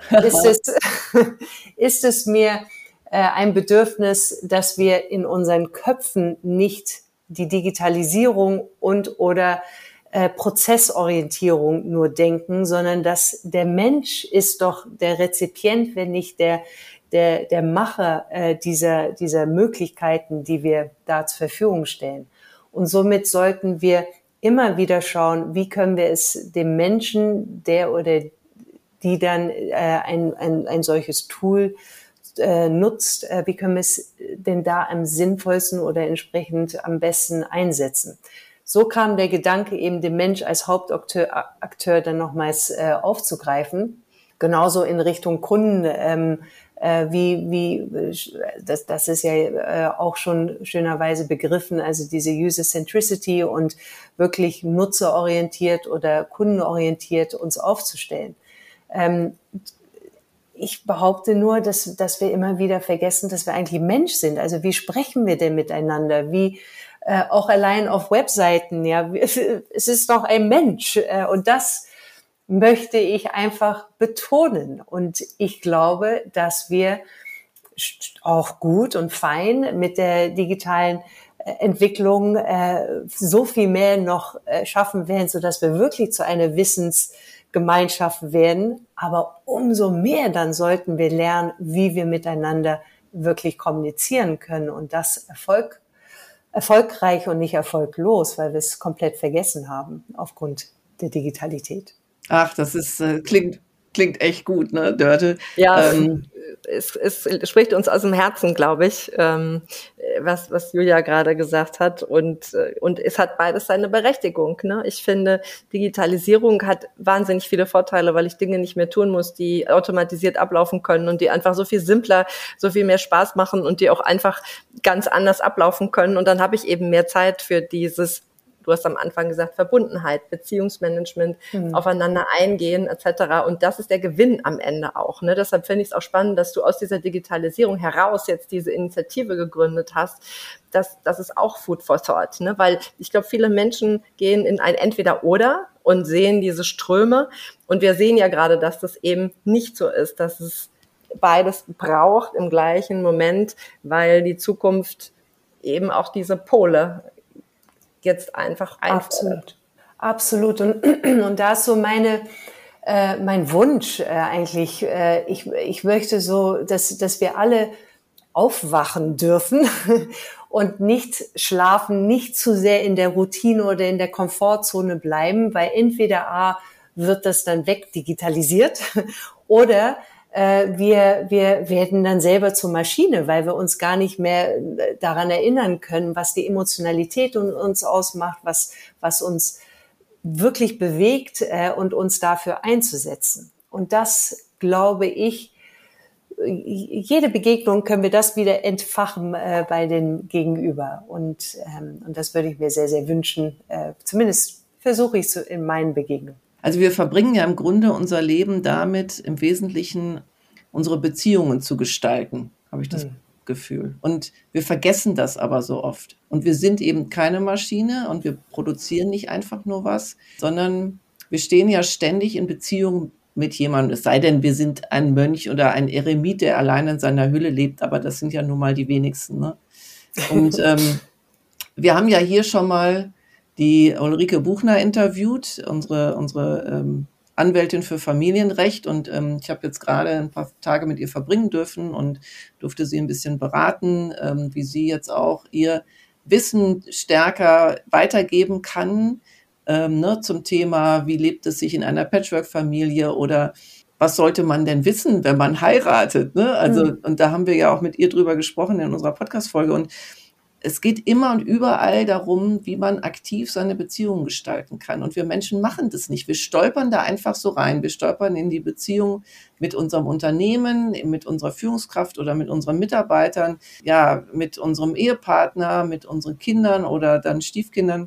ist es mir ein Bedürfnis, dass wir in unseren Köpfen nicht die Digitalisierung und oder Prozessorientierung nur denken, sondern dass der Mensch ist doch der Rezipient, wenn nicht der Macher dieser Möglichkeiten, die wir da zur Verfügung stellen. Und somit sollten wir immer wieder schauen, wie können wir es dem Menschen, der oder die dann ein solches Tool nutzt, wie können wir es denn da am sinnvollsten oder entsprechend am besten einsetzen. So kam der Gedanke, eben den Mensch als Hauptakteur dann nochmals aufzugreifen. Genauso in Richtung Kunden, das ist ja auch schon schönerweise begriffen, also diese User-Centricity und wirklich nutzerorientiert oder kundenorientiert uns aufzustellen. Ich behaupte nur, dass wir immer wieder vergessen, dass wir eigentlich Mensch sind. Also wie sprechen wir denn miteinander? Wie auch allein auf Webseiten, ja, es ist doch ein Mensch und das möchte ich einfach betonen. Und ich glaube, dass wir auch gut und fein mit der digitalen Entwicklung so viel mehr noch schaffen werden, sodass wir wirklich zu einer Wissensgemeinschaft werden. Aber umso mehr dann sollten wir lernen, wie wir miteinander wirklich kommunizieren können. Und das erfolgreich und nicht erfolglos, weil wir es komplett vergessen haben aufgrund der Digitalität. Ach, das ist klingt echt gut, ne, Dörte? Ja, es spricht uns aus dem Herzen, glaube ich, was Julia gerade gesagt hat. Und es hat beides seine Berechtigung, ne? Ich finde, Digitalisierung hat wahnsinnig viele Vorteile, weil ich Dinge nicht mehr tun muss, die automatisiert ablaufen können und die einfach so viel simpler, so viel mehr Spaß machen und die auch einfach ganz anders ablaufen können. Und dann habe ich eben mehr Zeit für dieses, du hast am Anfang gesagt, Verbundenheit, Beziehungsmanagement, aufeinander eingehen etc. Und das ist der Gewinn am Ende auch. Ne? Deshalb finde ich es auch spannend, dass du aus dieser Digitalisierung heraus jetzt diese Initiative gegründet hast. Das ist auch Food for Thought. Ne? Weil ich glaube, viele Menschen gehen in ein Entweder-Oder und sehen diese Ströme. Und wir sehen ja gerade, dass das eben nicht so ist, dass es beides braucht im gleichen Moment, weil die Zukunft eben auch diese Pole jetzt einfach einfordert. Absolut. Und da ist so mein Wunsch eigentlich. Ich möchte so, dass wir alle aufwachen dürfen und nicht schlafen, nicht zu sehr in der Routine oder in der Komfortzone bleiben, weil entweder wird das dann wegdigitalisiert oder wir werden dann selber zur Maschine, weil wir uns gar nicht mehr daran erinnern können, was die Emotionalität uns ausmacht, was uns wirklich bewegt und uns dafür einzusetzen. Und das, glaube ich, jede Begegnung können wir das wieder entfachen bei den Gegenüber. Und das würde ich mir sehr, sehr wünschen. Zumindest versuche ich es in meinen Begegnungen. Also wir verbringen ja im Grunde unser Leben damit, im Wesentlichen unsere Beziehungen zu gestalten, habe ich das Gefühl. Und wir vergessen das aber so oft. Und wir sind eben keine Maschine und wir produzieren nicht einfach nur was, sondern wir stehen ja ständig in Beziehung mit jemandem. Es sei denn, wir sind ein Mönch oder ein Eremit, der allein in seiner Hülle lebt, aber das sind ja nun mal die wenigsten. Ne? Und wir haben ja hier schon mal die Ulrike Buchner interviewt, unsere Anwältin für Familienrecht, und ich habe jetzt gerade ein paar Tage mit ihr verbringen dürfen und durfte sie ein bisschen beraten, wie sie jetzt auch ihr Wissen stärker weitergeben kann, zum Thema, wie lebt es sich in einer Patchwork-Familie oder was sollte man denn wissen, wenn man heiratet? Ne? Also, und da haben wir ja auch mit ihr drüber gesprochen in unserer Podcast-Folge, und es geht immer und überall darum, wie man aktiv seine Beziehungen gestalten kann. Und wir Menschen machen das nicht. Wir stolpern da einfach so rein. Wir stolpern in die Beziehung mit unserem Unternehmen, mit unserer Führungskraft oder mit unseren Mitarbeitern, ja, mit unserem Ehepartner, mit unseren Kindern oder dann Stiefkindern.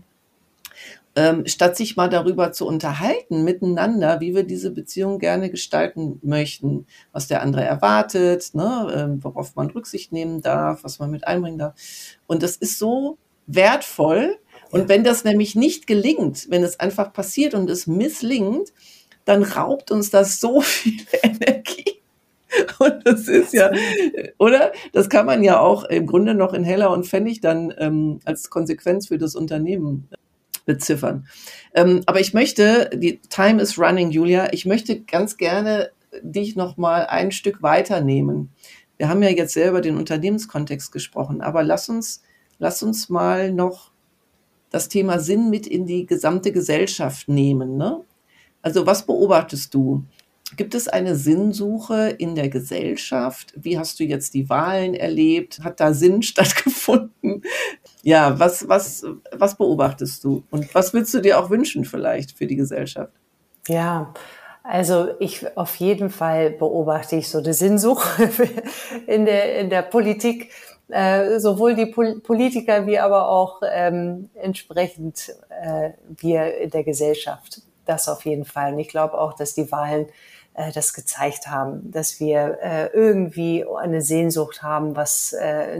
Statt sich mal darüber zu unterhalten miteinander, wie wir diese Beziehung gerne gestalten möchten, was der andere erwartet, ne, worauf man Rücksicht nehmen darf, was man mit einbringen darf. Und das ist so wertvoll. Und wenn das nämlich nicht gelingt, wenn es einfach passiert und es misslingt, dann raubt uns das so viel Energie. Und das ist ja, oder? Das kann man ja auch im Grunde noch in Heller und Pfennig dann als Konsequenz für das Unternehmen beziffern. Aber ich möchte, die Time is running, Julia, ich möchte ganz gerne dich noch mal ein Stück weiternehmen. Wir haben ja jetzt selber den Unternehmenskontext gesprochen, aber lass uns mal noch das Thema Sinn mit in die gesamte Gesellschaft nehmen, ne? Also was beobachtest du? Gibt es eine Sinnsuche in der Gesellschaft? Wie hast du jetzt die Wahlen erlebt? Hat da Sinn stattgefunden? Ja, was beobachtest du? Und was willst du dir auch wünschen vielleicht für die Gesellschaft? Ja, also auf jeden Fall beobachte ich so eine Sinnsuche in der Politik, sowohl die Politiker wie aber auch entsprechend wir in der Gesellschaft. Das auf jeden Fall. Und ich glaube auch, dass die Wahlen das gezeigt haben, dass wir irgendwie eine Sehnsucht haben, was eine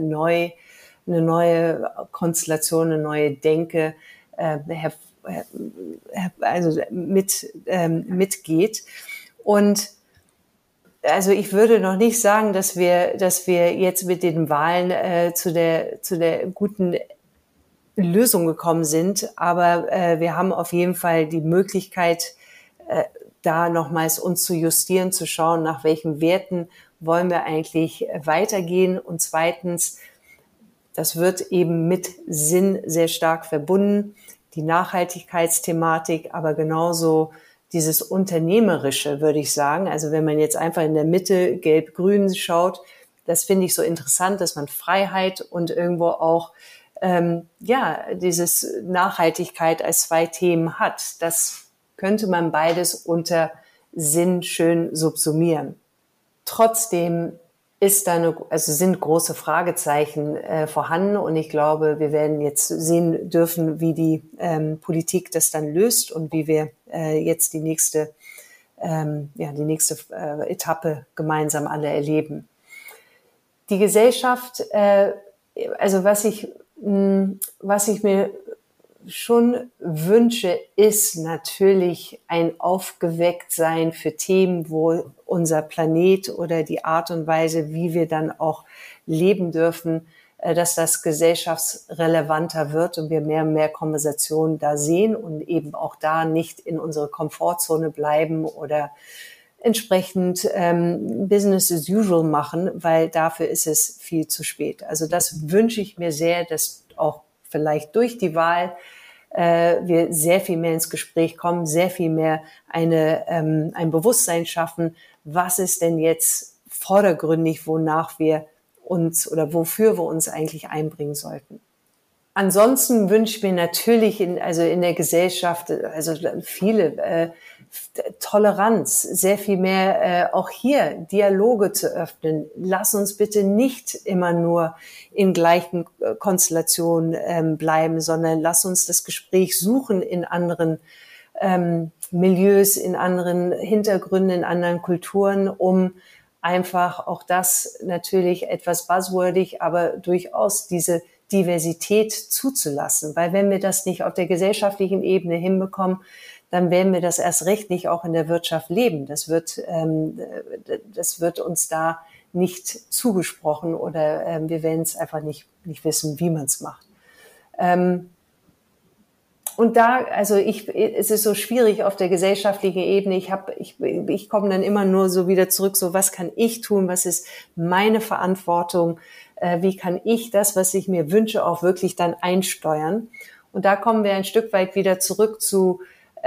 neue Konstellation, eine neue Denke mitgeht. Und also ich würde noch nicht sagen, dass wir jetzt mit den Wahlen zu der guten Lösung gekommen sind, aber wir haben auf jeden Fall die Möglichkeit, da nochmals uns zu justieren, zu schauen, nach welchen Werten wollen wir eigentlich weitergehen. Und zweitens, das wird eben mit Sinn sehr stark verbunden, die Nachhaltigkeitsthematik, aber genauso dieses Unternehmerische, würde ich sagen. Also wenn man jetzt einfach in der Mitte gelb-grün schaut, das finde ich so interessant, dass man Freiheit und irgendwo auch dieses Nachhaltigkeit als zwei Themen hat. Das könnte man beides unter Sinn schön subsumieren. Trotzdem sind große Fragezeichen vorhanden, und ich glaube, wir werden jetzt sehen dürfen, wie die Politik das dann löst und wie wir jetzt die nächste Etappe gemeinsam alle erleben. Die Gesellschaft, also was ich mir schon wünsche, ist natürlich ein Aufgewecktsein für Themen, wo unser Planet oder die Art und Weise, wie wir dann auch leben dürfen, dass das gesellschaftsrelevanter wird und wir mehr und mehr Konversationen da sehen und eben auch da nicht in unserer Komfortzone bleiben oder entsprechend Business as usual machen, weil dafür ist es viel zu spät. Also das wünsche ich mir sehr, dass auch vielleicht durch die Wahl wir sehr viel mehr ins Gespräch kommen, sehr viel mehr ein Bewusstsein schaffen, was ist denn jetzt vordergründig, wonach wir uns oder wofür wir uns eigentlich einbringen sollten. Ansonsten wünsche ich mir natürlich in der Gesellschaft, also viele Toleranz, sehr viel mehr auch hier Dialoge zu öffnen. Lass uns bitte nicht immer nur in gleichen Konstellationen bleiben, sondern lass uns das Gespräch suchen in anderen Milieus, in anderen Hintergründen, in anderen Kulturen, um einfach auch das natürlich etwas buzzwordig, aber durchaus diese Diversität zuzulassen. Weil wenn wir das nicht auf der gesellschaftlichen Ebene hinbekommen, dann werden wir das erst recht nicht auch in der Wirtschaft leben. Das wird uns da nicht zugesprochen oder wir werden es einfach nicht wissen, wie man es macht. Und da, es ist so schwierig auf der gesellschaftlichen Ebene. Ich komme dann immer nur so wieder zurück, so was kann ich tun? Was ist meine Verantwortung? Wie kann ich das, was ich mir wünsche, auch wirklich dann einsteuern? Und da kommen wir ein Stück weit wieder zurück zu,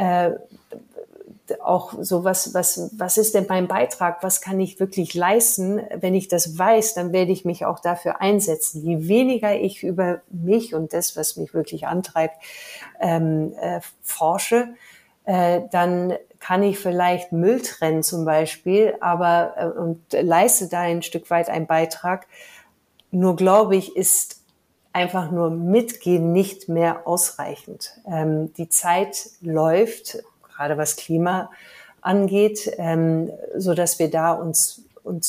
auch so was ist denn mein Beitrag? Was kann ich wirklich leisten? Wenn ich das weiß, dann werde ich mich auch dafür einsetzen. Je weniger ich über mich und das, was mich wirklich antreibt, forsche, dann kann ich vielleicht Müll trennen zum Beispiel, aber und leiste da ein Stück weit einen Beitrag. Nur glaube ich, ist einfach nur mitgehen nicht mehr ausreichend. Die Zeit läuft, gerade was Klima angeht, so dass wir da uns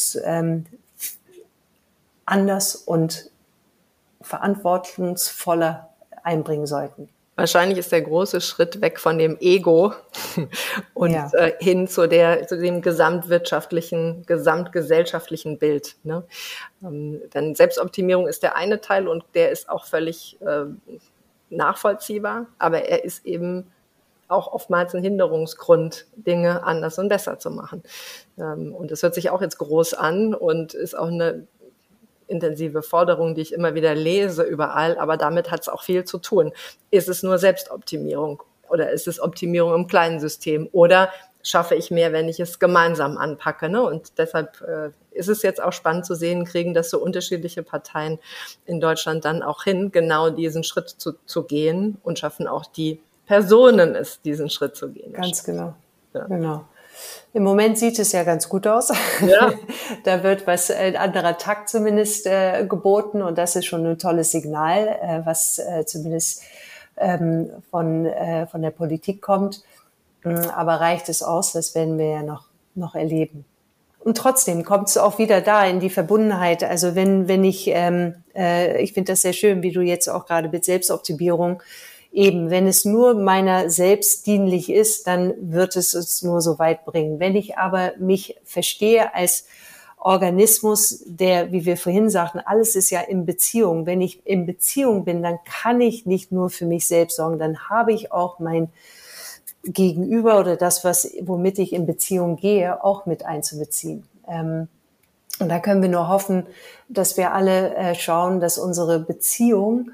anders und verantwortungsvoller einbringen sollten. Wahrscheinlich ist der große Schritt weg von dem Ego und hin zu dem gesamtwirtschaftlichen, gesamtgesellschaftlichen Bild. Ne? Denn Selbstoptimierung ist der eine Teil und der ist auch völlig nachvollziehbar, aber er ist eben auch oftmals ein Hinderungsgrund, Dinge anders und besser zu machen. Und das hört sich auch jetzt groß an und ist auch eine intensive Forderung, die ich immer wieder lese überall, aber damit hat es auch viel zu tun. Ist es nur Selbstoptimierung oder ist es Optimierung im kleinen System oder schaffe ich mehr, wenn ich es gemeinsam anpacke? Ne? Und deshalb ist es jetzt auch spannend zu sehen, kriegen das so unterschiedliche Parteien in Deutschland dann auch hin, genau diesen Schritt zu gehen und schaffen auch die Personen es, diesen Schritt zu gehen. Ganz genau. Ja. Genau. Im Moment sieht es ja ganz gut aus. Ja. Da wird ein anderer Takt zumindest geboten und das ist schon ein tolles Signal, was zumindest von der Politik kommt. Aber reicht es aus? Das werden wir ja noch erleben. Und trotzdem kommt es auch wieder da in die Verbundenheit. Also wenn ich finde das sehr schön, wie du jetzt auch gerade mit Selbstoptimierung eben, wenn es nur meiner selbst dienlich ist, dann wird es uns nur so weit bringen. Wenn ich aber mich verstehe als Organismus, der, wie wir vorhin sagten, alles ist ja in Beziehung. Wenn ich in Beziehung bin, dann kann ich nicht nur für mich selbst sorgen, dann habe ich auch mein Gegenüber oder das, womit ich in Beziehung gehe, auch mit einzubeziehen. Und da können wir nur hoffen, dass wir alle schauen, dass unsere Beziehung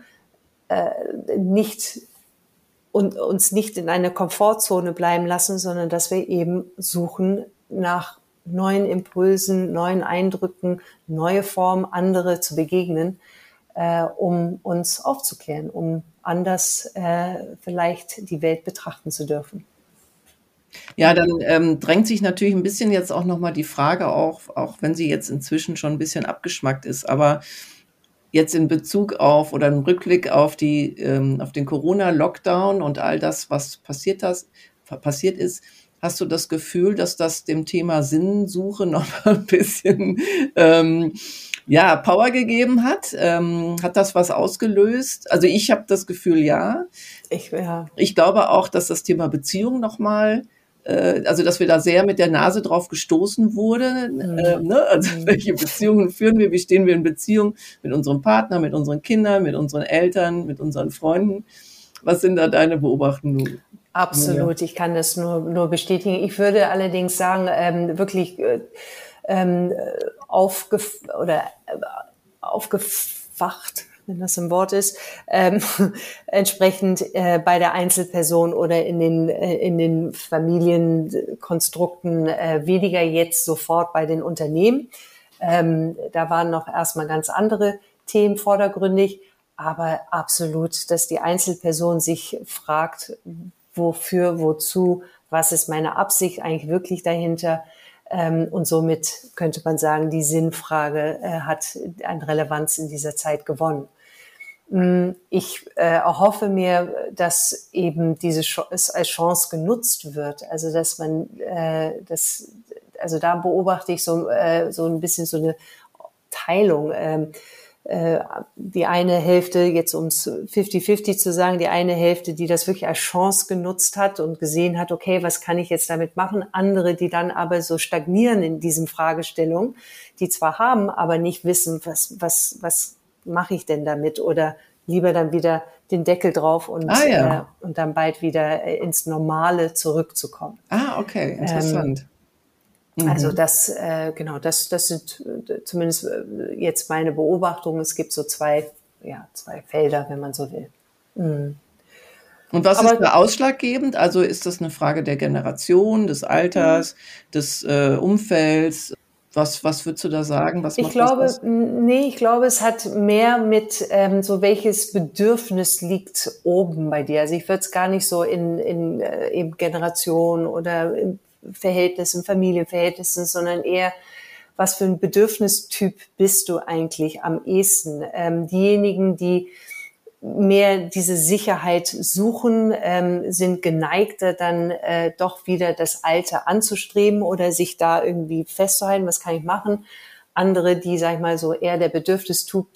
uns nicht in einer Komfortzone bleiben lassen, sondern dass wir eben suchen nach neuen Impulsen, neuen Eindrücken, neue Formen, andere zu begegnen, um uns aufzuklären, um anders vielleicht die Welt betrachten zu dürfen. Ja, dann drängt sich natürlich ein bisschen jetzt auch nochmal die Frage auf, auch wenn sie jetzt inzwischen schon ein bisschen abgeschmackt ist, aber jetzt in Bezug auf oder im Rückblick auf den Corona-Lockdown und all das, was passiert ist, hast du das Gefühl, dass das dem Thema Sinnsuche noch ein bisschen Power gegeben hat? Hat das was ausgelöst? Also ich habe das Gefühl, ja. Ich glaube auch, dass das Thema Beziehung nochmal, also dass wir da sehr mit der Nase drauf gestoßen wurden. Welche Beziehungen führen wir? Wie stehen wir in Beziehung mit unserem Partner, mit unseren Kindern, mit unseren Eltern, mit unseren Freunden? Was sind da deine Beobachtungen? Absolut, ich kann das nur bestätigen. Ich würde allerdings sagen, wirklich aufgefacht, wenn das ein Wort ist, entsprechend bei der Einzelperson oder in den Familienkonstrukten, weniger jetzt sofort bei den Unternehmen. Da waren noch erstmal ganz andere Themen vordergründig, aber absolut, dass die Einzelperson sich fragt, wofür, wozu, was ist meine Absicht eigentlich wirklich dahinter? Und somit könnte man sagen, die Sinnfrage hat an Relevanz in dieser Zeit gewonnen. Ich erhoffe mir, dass eben diese es als Chance genutzt wird. Also dass man also da beobachte ich so ein bisschen so eine Teilung. Die eine Hälfte, jetzt um es 50-50 zu sagen, die eine Hälfte, die das wirklich als Chance genutzt hat und gesehen hat, okay, was kann ich jetzt damit machen? Andere, die dann aber so stagnieren in diesen Fragestellungen, die zwar haben, aber nicht wissen, was mache ich denn damit? Oder lieber dann wieder den Deckel drauf und dann bald wieder ins Normale zurückzukommen. Okay, interessant. Also das sind zumindest jetzt meine Beobachtungen. Es gibt so zwei Felder, wenn man so will. Und was ist da ausschlaggebend? Also ist das eine Frage der Generation, des Alters, des Umfelds? Was würdest du da sagen? Ich glaube, es hat mehr mit so welches Bedürfnis liegt oben bei dir. Also ich würde es gar nicht so in eben Generation oder im Verhältnissen, Familienverhältnissen, sondern eher, was für ein Bedürfnistyp bist du eigentlich am ehesten? Diejenigen, die mehr diese Sicherheit suchen, sind geneigter, dann doch wieder das Alte anzustreben oder sich da irgendwie festzuhalten, was kann ich machen? Andere, die, sag ich mal, so eher der Bedürfnistyp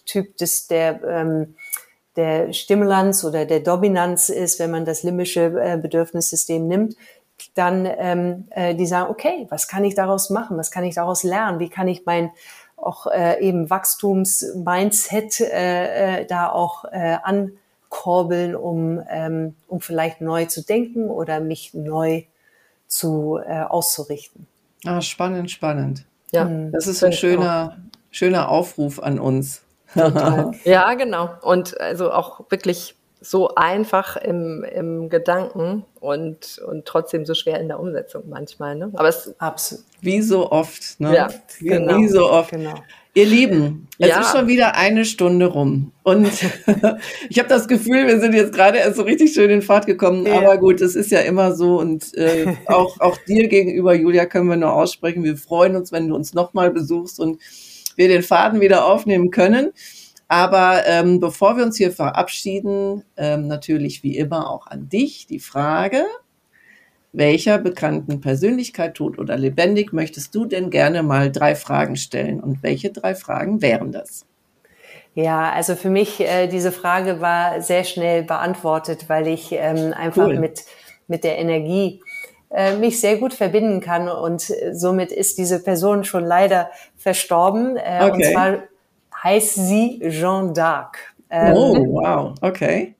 der Stimulanz oder der Dominanz ist, wenn man das limbische Bedürfnissystem nimmt, dann die sagen, okay, was kann ich daraus machen? Was kann ich daraus lernen? Wie kann ich mein auch eben Wachstums-Mindset da auch ankurbeln, um vielleicht neu zu denken oder mich neu auszurichten. Spannend. Ja, das ist ein schöner Aufruf an uns. Ja, genau. Und also auch wirklich so einfach im Gedanken und trotzdem so schwer in der Umsetzung manchmal. Ne? Aber es absolut. Wie so oft. Ne? Ja, wie so oft. Genau. Ihr Lieben, es ist schon wieder 1 Stunde rum. Und ich habe das Gefühl, wir sind jetzt gerade erst so richtig schön in Fahrt gekommen. Ja. Aber gut, es ist ja immer so. Und auch dir gegenüber, Julia, können wir nur aussprechen. Wir freuen uns, wenn du uns nochmal besuchst und wir den Faden wieder aufnehmen können. Aber bevor wir uns hier verabschieden, natürlich wie immer auch an dich die Frage, welcher bekannten Persönlichkeit, tot oder lebendig, möchtest du denn gerne mal 3 Fragen stellen? Und welche 3 Fragen wären das? Ja, also für mich, diese Frage war sehr schnell beantwortet, weil ich einfach mit der Energie mich sehr gut verbinden kann. Und somit ist diese Person schon leider verstorben. Okay. Und zwar heißt sie Jeanne d'Arc. Wow, okay.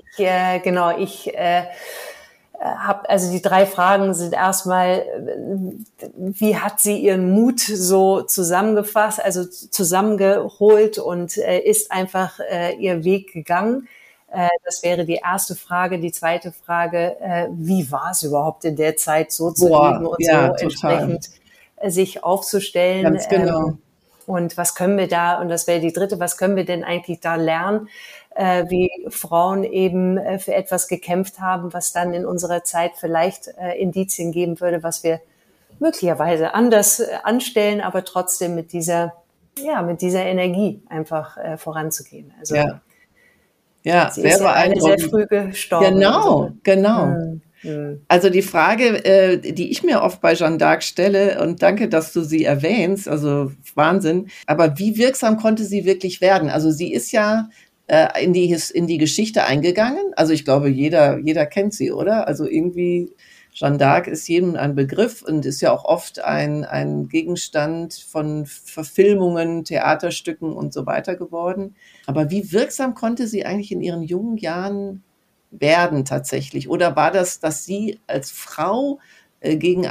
Also die 3 Fragen sind erstmal, wie hat sie ihren Mut so zusammengeholt und ist einfach ihr Weg gegangen? Das wäre die erste Frage. Die zweite Frage, wie war es überhaupt in der Zeit so zu leben und so entsprechend sich aufzustellen? Ganz genau. Und was können wir da, und das wäre die dritte, was können wir denn eigentlich da lernen, wie Frauen eben für etwas gekämpft haben, was dann in unserer Zeit vielleicht Indizien geben würde, was wir möglicherweise anders anstellen, aber trotzdem mit dieser Energie einfach voranzugehen. Also sie ist ja alle sehr früh gestorben. Genau. Also die Frage, die ich mir oft bei Jeanne d'Arc stelle, und danke, dass du sie erwähnst, also Wahnsinn, aber wie wirksam konnte sie wirklich werden? Also sie ist ja in die Geschichte eingegangen, also ich glaube, jeder kennt sie, oder? Also irgendwie, Jeanne d'Arc ist jedem ein Begriff und ist ja auch oft ein Gegenstand von Verfilmungen, Theaterstücken und so weiter geworden. Aber wie wirksam konnte sie eigentlich in ihren jungen Jahren werden tatsächlich? Oder war das, dass sie als Frau gegen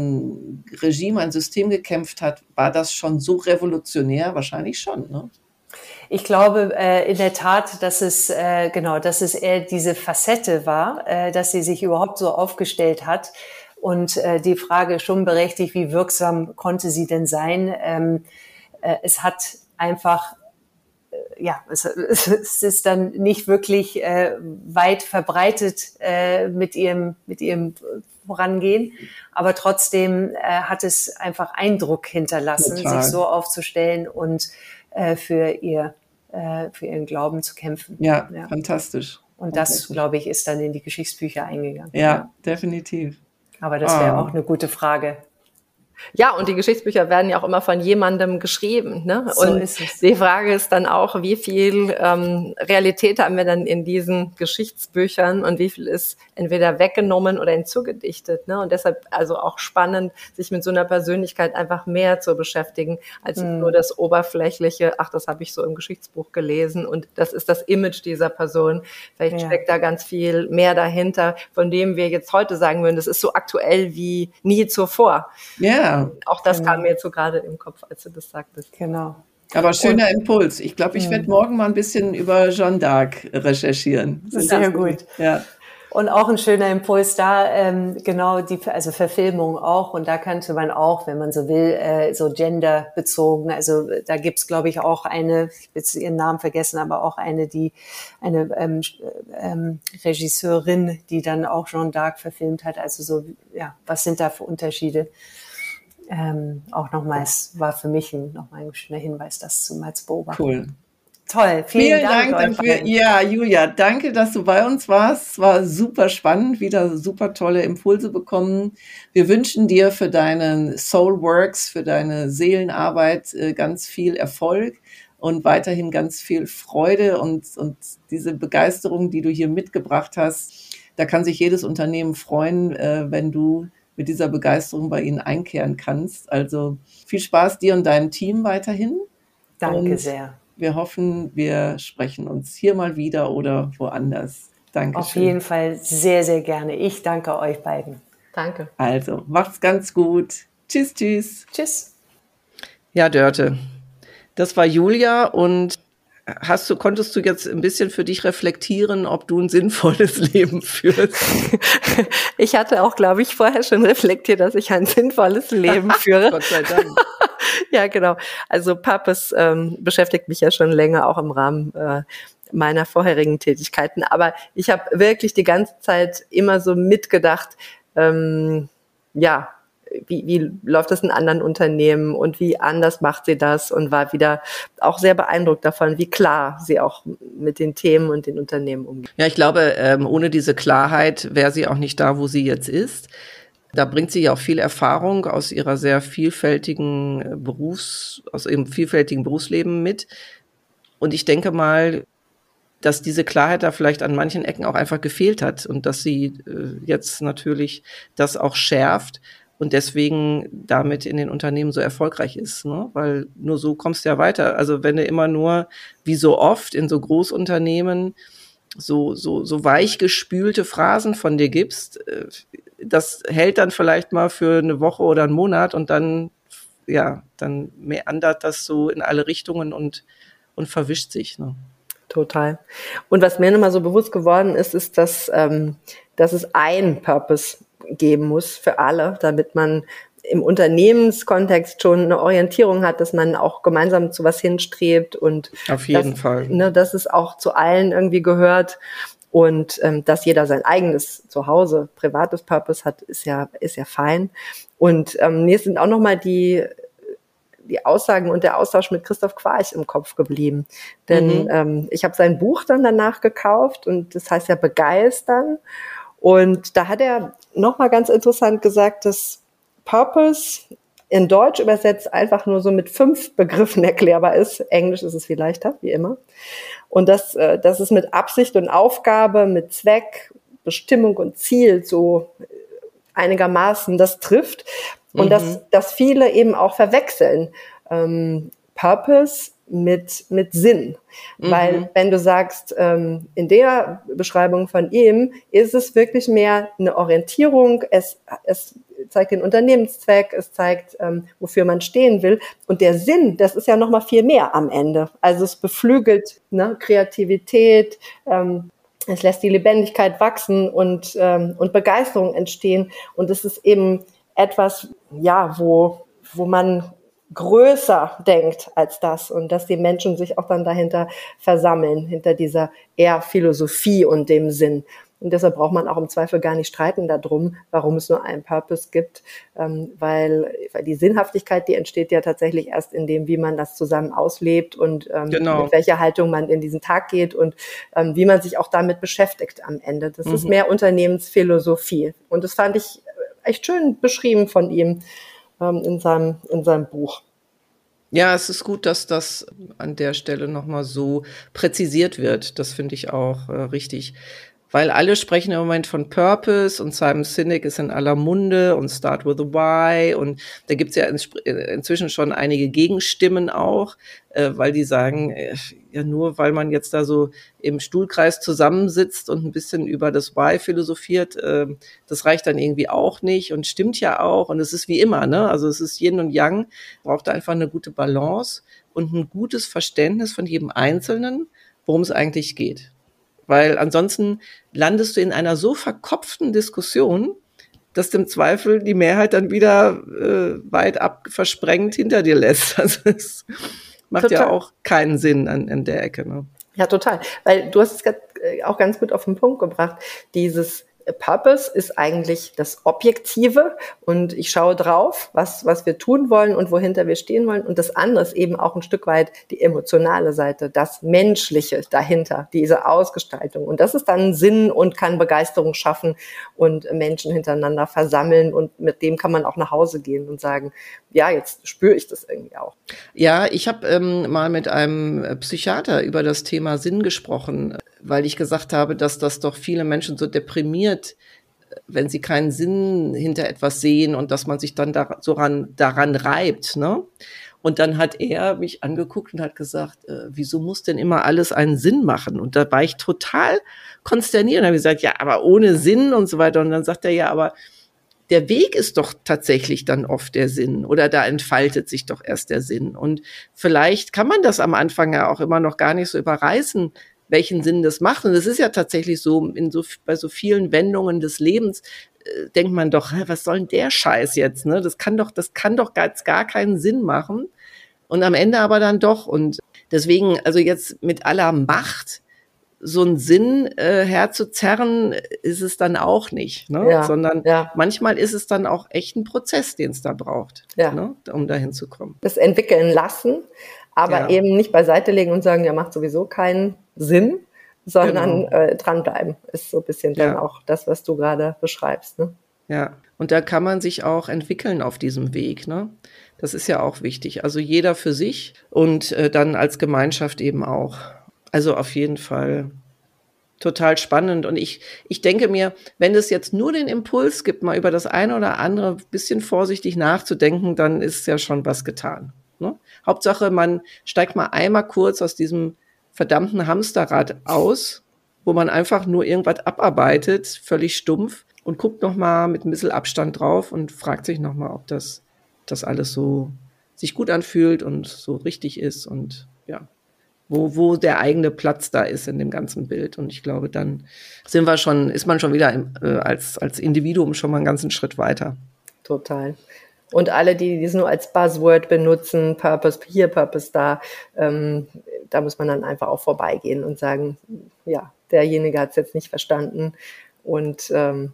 ein Regime, ein System gekämpft hat, war das schon so revolutionär? Wahrscheinlich schon, ne? Ich glaube in der Tat, dass es eher diese Facette war, dass sie sich überhaupt so aufgestellt hat. Und die Frage ist schon berechtigt, wie wirksam konnte sie denn sein? Es hat einfach, es ist dann nicht wirklich weit verbreitet mit ihrem Vorangehen, aber trotzdem hat es einfach Eindruck hinterlassen, Total. sich so aufzustellen und für ihren Glauben zu kämpfen. Ja, fantastisch. Und das, glaube ich, ist dann in die Geschichtsbücher eingegangen. Ja, definitiv. Aber das wäre auch eine gute Frage. Ja, und die Geschichtsbücher werden ja auch immer von jemandem geschrieben, ne? So und ist es. Die Frage ist dann auch, wie viel Realität haben wir dann in diesen Geschichtsbüchern und wie viel ist entweder weggenommen oder hinzugedichtet, ne? Und deshalb also auch spannend, sich mit so einer Persönlichkeit einfach mehr zu beschäftigen, als nur das oberflächliche, ach, das habe ich so im Geschichtsbuch gelesen und das ist das Image dieser Person. Vielleicht steckt da ganz viel mehr dahinter, von dem wir jetzt heute sagen würden, das ist so aktuell wie nie zuvor. Ja. Auch das kam mir jetzt so gerade im Kopf, als du das sagtest. Genau. Aber schöner Impuls. Ich glaube, ich werde morgen mal ein bisschen über Jeanne d'Arc recherchieren. Sehr gut. Ja. Und auch ein schöner Impuls da, also Verfilmung auch. Und da könnte man auch, wenn man so will, so genderbezogen, also da gibt's, glaube ich, auch eine, ich habe jetzt ihren Namen vergessen, aber auch eine Regisseurin, die dann auch Jeanne d'Arc verfilmt hat. Also so, was sind da für Unterschiede? Auch nochmals war für mich nochmal ein schöner Hinweis, das mal zu beobachten. Cool. Toll, vielen Dank dafür. Ja, Julia, danke, dass du bei uns warst. Es war super spannend, wieder super tolle Impulse bekommen. Wir wünschen dir für deinen Soul Works, für deine Seelenarbeit ganz viel Erfolg und weiterhin ganz viel Freude und diese Begeisterung, die du hier mitgebracht hast. Da kann sich jedes Unternehmen freuen, wenn du mit dieser Begeisterung bei ihnen einkehren kannst. Also viel Spaß dir und deinem Team weiterhin. Danke sehr. Wir hoffen, wir sprechen uns hier mal wieder oder woanders. Danke. Auf jeden Fall sehr, sehr gerne. Ich danke euch beiden. Danke. Also, macht's ganz gut. Tschüss, tschüss. Tschüss. Ja, Dörte, das war Julia und konntest du jetzt ein bisschen für dich reflektieren, ob du ein sinnvolles Leben führst? Ich hatte auch, glaube ich, vorher schon reflektiert, dass ich ein sinnvolles Leben führe. Gott sei Dank. Ja, genau. Also Purpose beschäftigt mich ja schon länger, auch im Rahmen meiner vorherigen Tätigkeiten. Aber ich habe wirklich die ganze Zeit immer so mitgedacht, wie läuft das in anderen Unternehmen und wie anders macht sie das und war wieder auch sehr beeindruckt davon, wie klar sie auch mit den Themen und den Unternehmen umgeht. Ja, ich glaube, ohne diese Klarheit wäre sie auch nicht da, wo sie jetzt ist. Da bringt sie ja auch viel Erfahrung aus ihrer sehr vielfältigen aus ihrem vielfältigen Berufsleben mit. Und ich denke mal, dass diese Klarheit da vielleicht an manchen Ecken auch einfach gefehlt hat und dass sie jetzt natürlich das auch schärft und deswegen damit in den Unternehmen so erfolgreich ist, ne? Weil nur so kommst du ja weiter. Also wenn du immer nur, wie so oft in so Großunternehmen, so weichgespülte Phrasen von dir gibst, das hält dann vielleicht mal für eine Woche oder einen Monat und dann meandert das so in alle Richtungen und verwischt sich, ne? Total. Und was mir nochmal so bewusst geworden ist, dass es einen Purpose geben muss für alle, damit man im Unternehmenskontext schon eine Orientierung hat, dass man auch gemeinsam zu was hinstrebt und auf jeden Fall, dass es auch zu allen irgendwie gehört und dass jeder sein eigenes Zuhause, privates Purpose hat, ist ja fein. Und mir sind auch nochmal die Aussagen und der Austausch mit Christoph Quarch im Kopf geblieben. Denn ich habe sein Buch dann danach gekauft und das heißt ja Begeistern. Und da hat er nochmal ganz interessant gesagt, dass Purpose in Deutsch übersetzt einfach nur so mit 5 Begriffen erklärbar ist. Englisch ist es viel leichter, wie immer. Und dass es mit Absicht und Aufgabe, mit Zweck, Bestimmung und Ziel so einigermaßen das trifft. Und dass viele eben auch verwechseln Purpose mit Sinn. Weil wenn du sagst, in der Beschreibung von ihm ist es wirklich mehr eine Orientierung, es zeigt den Unternehmenszweck, es zeigt, wofür man stehen will. Und der Sinn, das ist ja noch mal viel mehr am Ende. Also es beflügelt, ne, Kreativität, es lässt die Lebendigkeit wachsen und Begeisterung entstehen. Und es ist eben etwas, ja, wo man größer denkt als das und dass die Menschen sich auch dann dahinter versammeln, hinter dieser eher Philosophie und dem Sinn. Und deshalb braucht man auch im Zweifel gar nicht streiten darum, warum es nur einen Purpose gibt, weil die Sinnhaftigkeit, die entsteht ja tatsächlich erst in dem, wie man das zusammen auslebt und Genau. mit welcher Haltung man in diesen Tag geht und wie man sich auch damit beschäftigt am Ende. Das ist mehr Unternehmensphilosophie. Und das fand ich echt schön beschrieben von ihm in seinem Buch. Ja, es ist gut, dass das an der Stelle nochmal so präzisiert wird. Das finde ich auch richtig. Weil alle sprechen im Moment von Purpose und Simon Sinek ist in aller Munde und Start with a Why und da gibt's ja inzwischen schon einige Gegenstimmen auch, weil die sagen, ja nur weil man jetzt da so im Stuhlkreis zusammensitzt und ein bisschen über das Why philosophiert, das reicht dann irgendwie auch nicht und stimmt ja auch und es ist wie immer, ne? Also es ist Yin und Yang, braucht einfach eine gute Balance und ein gutes Verständnis von jedem Einzelnen, worum es eigentlich geht. Weil ansonsten landest du in einer so verkopften Diskussion, dass im Zweifel die Mehrheit dann wieder weit ab versprengt hinter dir lässt. Also es macht total. Ja auch keinen Sinn an der Ecke. Ne? Ja, total. Weil du hast es auch ganz gut auf den Punkt gebracht. Dieses Purpose ist eigentlich das Objektive und ich schaue drauf, was wir tun wollen und wohinter wir stehen wollen. Und das andere ist eben auch ein Stück weit die emotionale Seite, das Menschliche dahinter, diese Ausgestaltung. Und das ist dann Sinn und kann Begeisterung schaffen und Menschen hintereinander versammeln. Und mit dem kann man auch nach Hause gehen und sagen, ja, jetzt spüre ich das irgendwie auch. Ja, ich habe mal mit einem Psychiater über das Thema Sinn gesprochen, weil ich gesagt habe, dass das doch viele Menschen so deprimiert, wenn sie keinen Sinn hinter etwas sehen und dass man sich dann daran reibt, ne? Und dann hat er mich angeguckt und hat gesagt, wieso muss denn immer alles einen Sinn machen? Und da war ich total konsterniert und habe gesagt, ja, aber ohne Sinn und so weiter. Und dann sagt er, ja, aber der Weg ist doch tatsächlich dann oft der Sinn oder da entfaltet sich doch erst der Sinn. Und vielleicht kann man das am Anfang ja auch immer noch gar nicht so überreißen, welchen Sinn das macht. Und es ist ja tatsächlich so, bei so vielen Wendungen des Lebens denkt man doch, was soll denn der Scheiß jetzt? Ne? Das kann doch gar keinen Sinn machen. Und am Ende aber dann doch. Und deswegen, also jetzt mit aller Macht so einen Sinn herzuzerren, ist es dann auch nicht, ne? Ja, sondern manchmal ist es dann auch echt ein Prozess, den es da braucht, ne? Um dahin zu kommen. Das entwickeln lassen, aber eben nicht beiseite legen und sagen, ja, macht sowieso keinen Sinn, sondern dranbleiben, ist so ein bisschen dann auch das, was du gerade beschreibst. Ne? Ja, und da kann man sich auch entwickeln auf diesem Weg, ne? Das ist ja auch wichtig. Also jeder für sich und dann als Gemeinschaft eben auch. Also auf jeden Fall total spannend. Und ich denke mir, wenn es jetzt nur den Impuls gibt, mal über das eine oder andere bisschen vorsichtig nachzudenken, dann ist ja schon was getan. Ne? Hauptsache, man steigt mal einmal kurz aus diesem verdammten Hamsterrad aus, wo man einfach nur irgendwas abarbeitet, völlig stumpf, und guckt nochmal mit ein bisschen Abstand drauf und fragt sich nochmal, ob das alles so sich gut anfühlt und so richtig ist und ja, wo der eigene Platz da ist in dem ganzen Bild. Und ich glaube, dann ist man schon wieder als Individuum schon mal einen ganzen Schritt weiter. Total. Und alle, die es nur als Buzzword benutzen, Purpose hier, Purpose da, da muss man dann einfach auch vorbeigehen und sagen, ja, derjenige hat es jetzt nicht verstanden und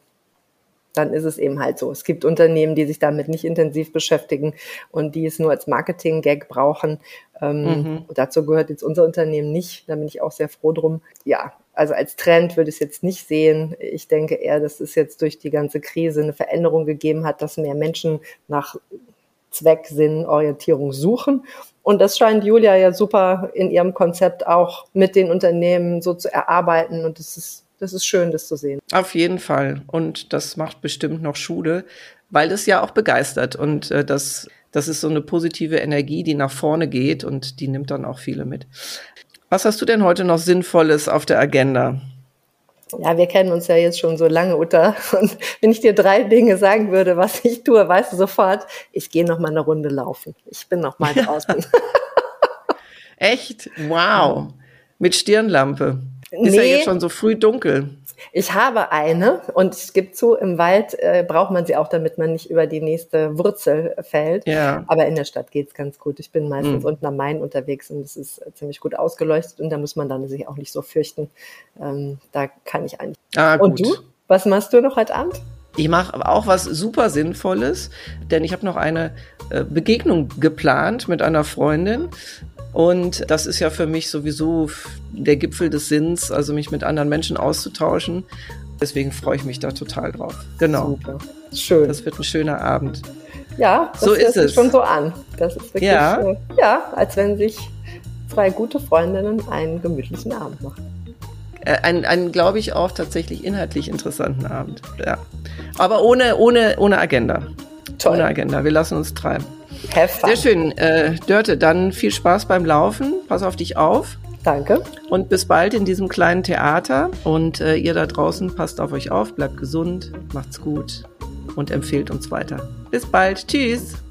dann ist es eben halt so. Es gibt Unternehmen, die sich damit nicht intensiv beschäftigen und die es nur als Marketing-Gag brauchen. Und dazu gehört jetzt unser Unternehmen nicht. Da bin ich auch sehr froh drum. Ja, also als Trend würde ich es jetzt nicht sehen. Ich denke eher, dass es jetzt durch die ganze Krise eine Veränderung gegeben hat, dass mehr Menschen nach Zweck, Sinn, Orientierung suchen. Und das scheint Julia ja super in ihrem Konzept auch mit den Unternehmen so zu erarbeiten. Und das ist schön, das zu sehen. Auf jeden Fall. Und das macht bestimmt noch Schule, weil es ja auch begeistert. Und das ist so eine positive Energie, die nach vorne geht und die nimmt dann auch viele mit. Was hast du denn heute noch Sinnvolles auf der Agenda? Ja, wir kennen uns ja jetzt schon so lange, Uta. Und wenn ich dir 3 Dinge sagen würde, was ich tue, weißt du sofort, ich gehe noch mal eine Runde laufen. Ich bin noch mal draußen. Echt? Wow. Mit Stirnlampe. Ist ja jetzt schon so früh dunkel. Ich habe eine und ich gebe zu, im Wald braucht man sie auch, damit man nicht über die nächste Wurzel fällt. Ja. Aber in der Stadt geht's ganz gut. Ich bin meistens unten am Main unterwegs und es ist ziemlich gut ausgeleuchtet und da muss man dann sich auch nicht so fürchten. Da kann ich eigentlich. Und gut. du? Was machst du noch heute Abend? Ich mache auch was super Sinnvolles, denn ich habe noch eine Begegnung geplant mit einer Freundin. Und das ist ja für mich sowieso der Gipfel des Sinns, also mich mit anderen Menschen auszutauschen. Deswegen freue ich mich da total drauf. Genau. Super. Schön. Das wird ein schöner Abend. Ja, das so ist es. Schon so an. Das ist wirklich, als wenn sich 2 gute Freundinnen einen gemütlichen Abend machen. Einen, glaube ich, auch tatsächlich inhaltlich interessanten Abend. Ja. Aber ohne Agenda. Toll. Ohne Agenda. Wir lassen uns treiben. Sehr schön. Dörte, dann viel Spaß beim Laufen. Pass auf dich auf. Danke. Und bis bald in diesem kleinen Theater. Und ihr da draußen, passt auf euch auf, bleibt gesund, macht's gut und empfehlt uns weiter. Bis bald. Tschüss.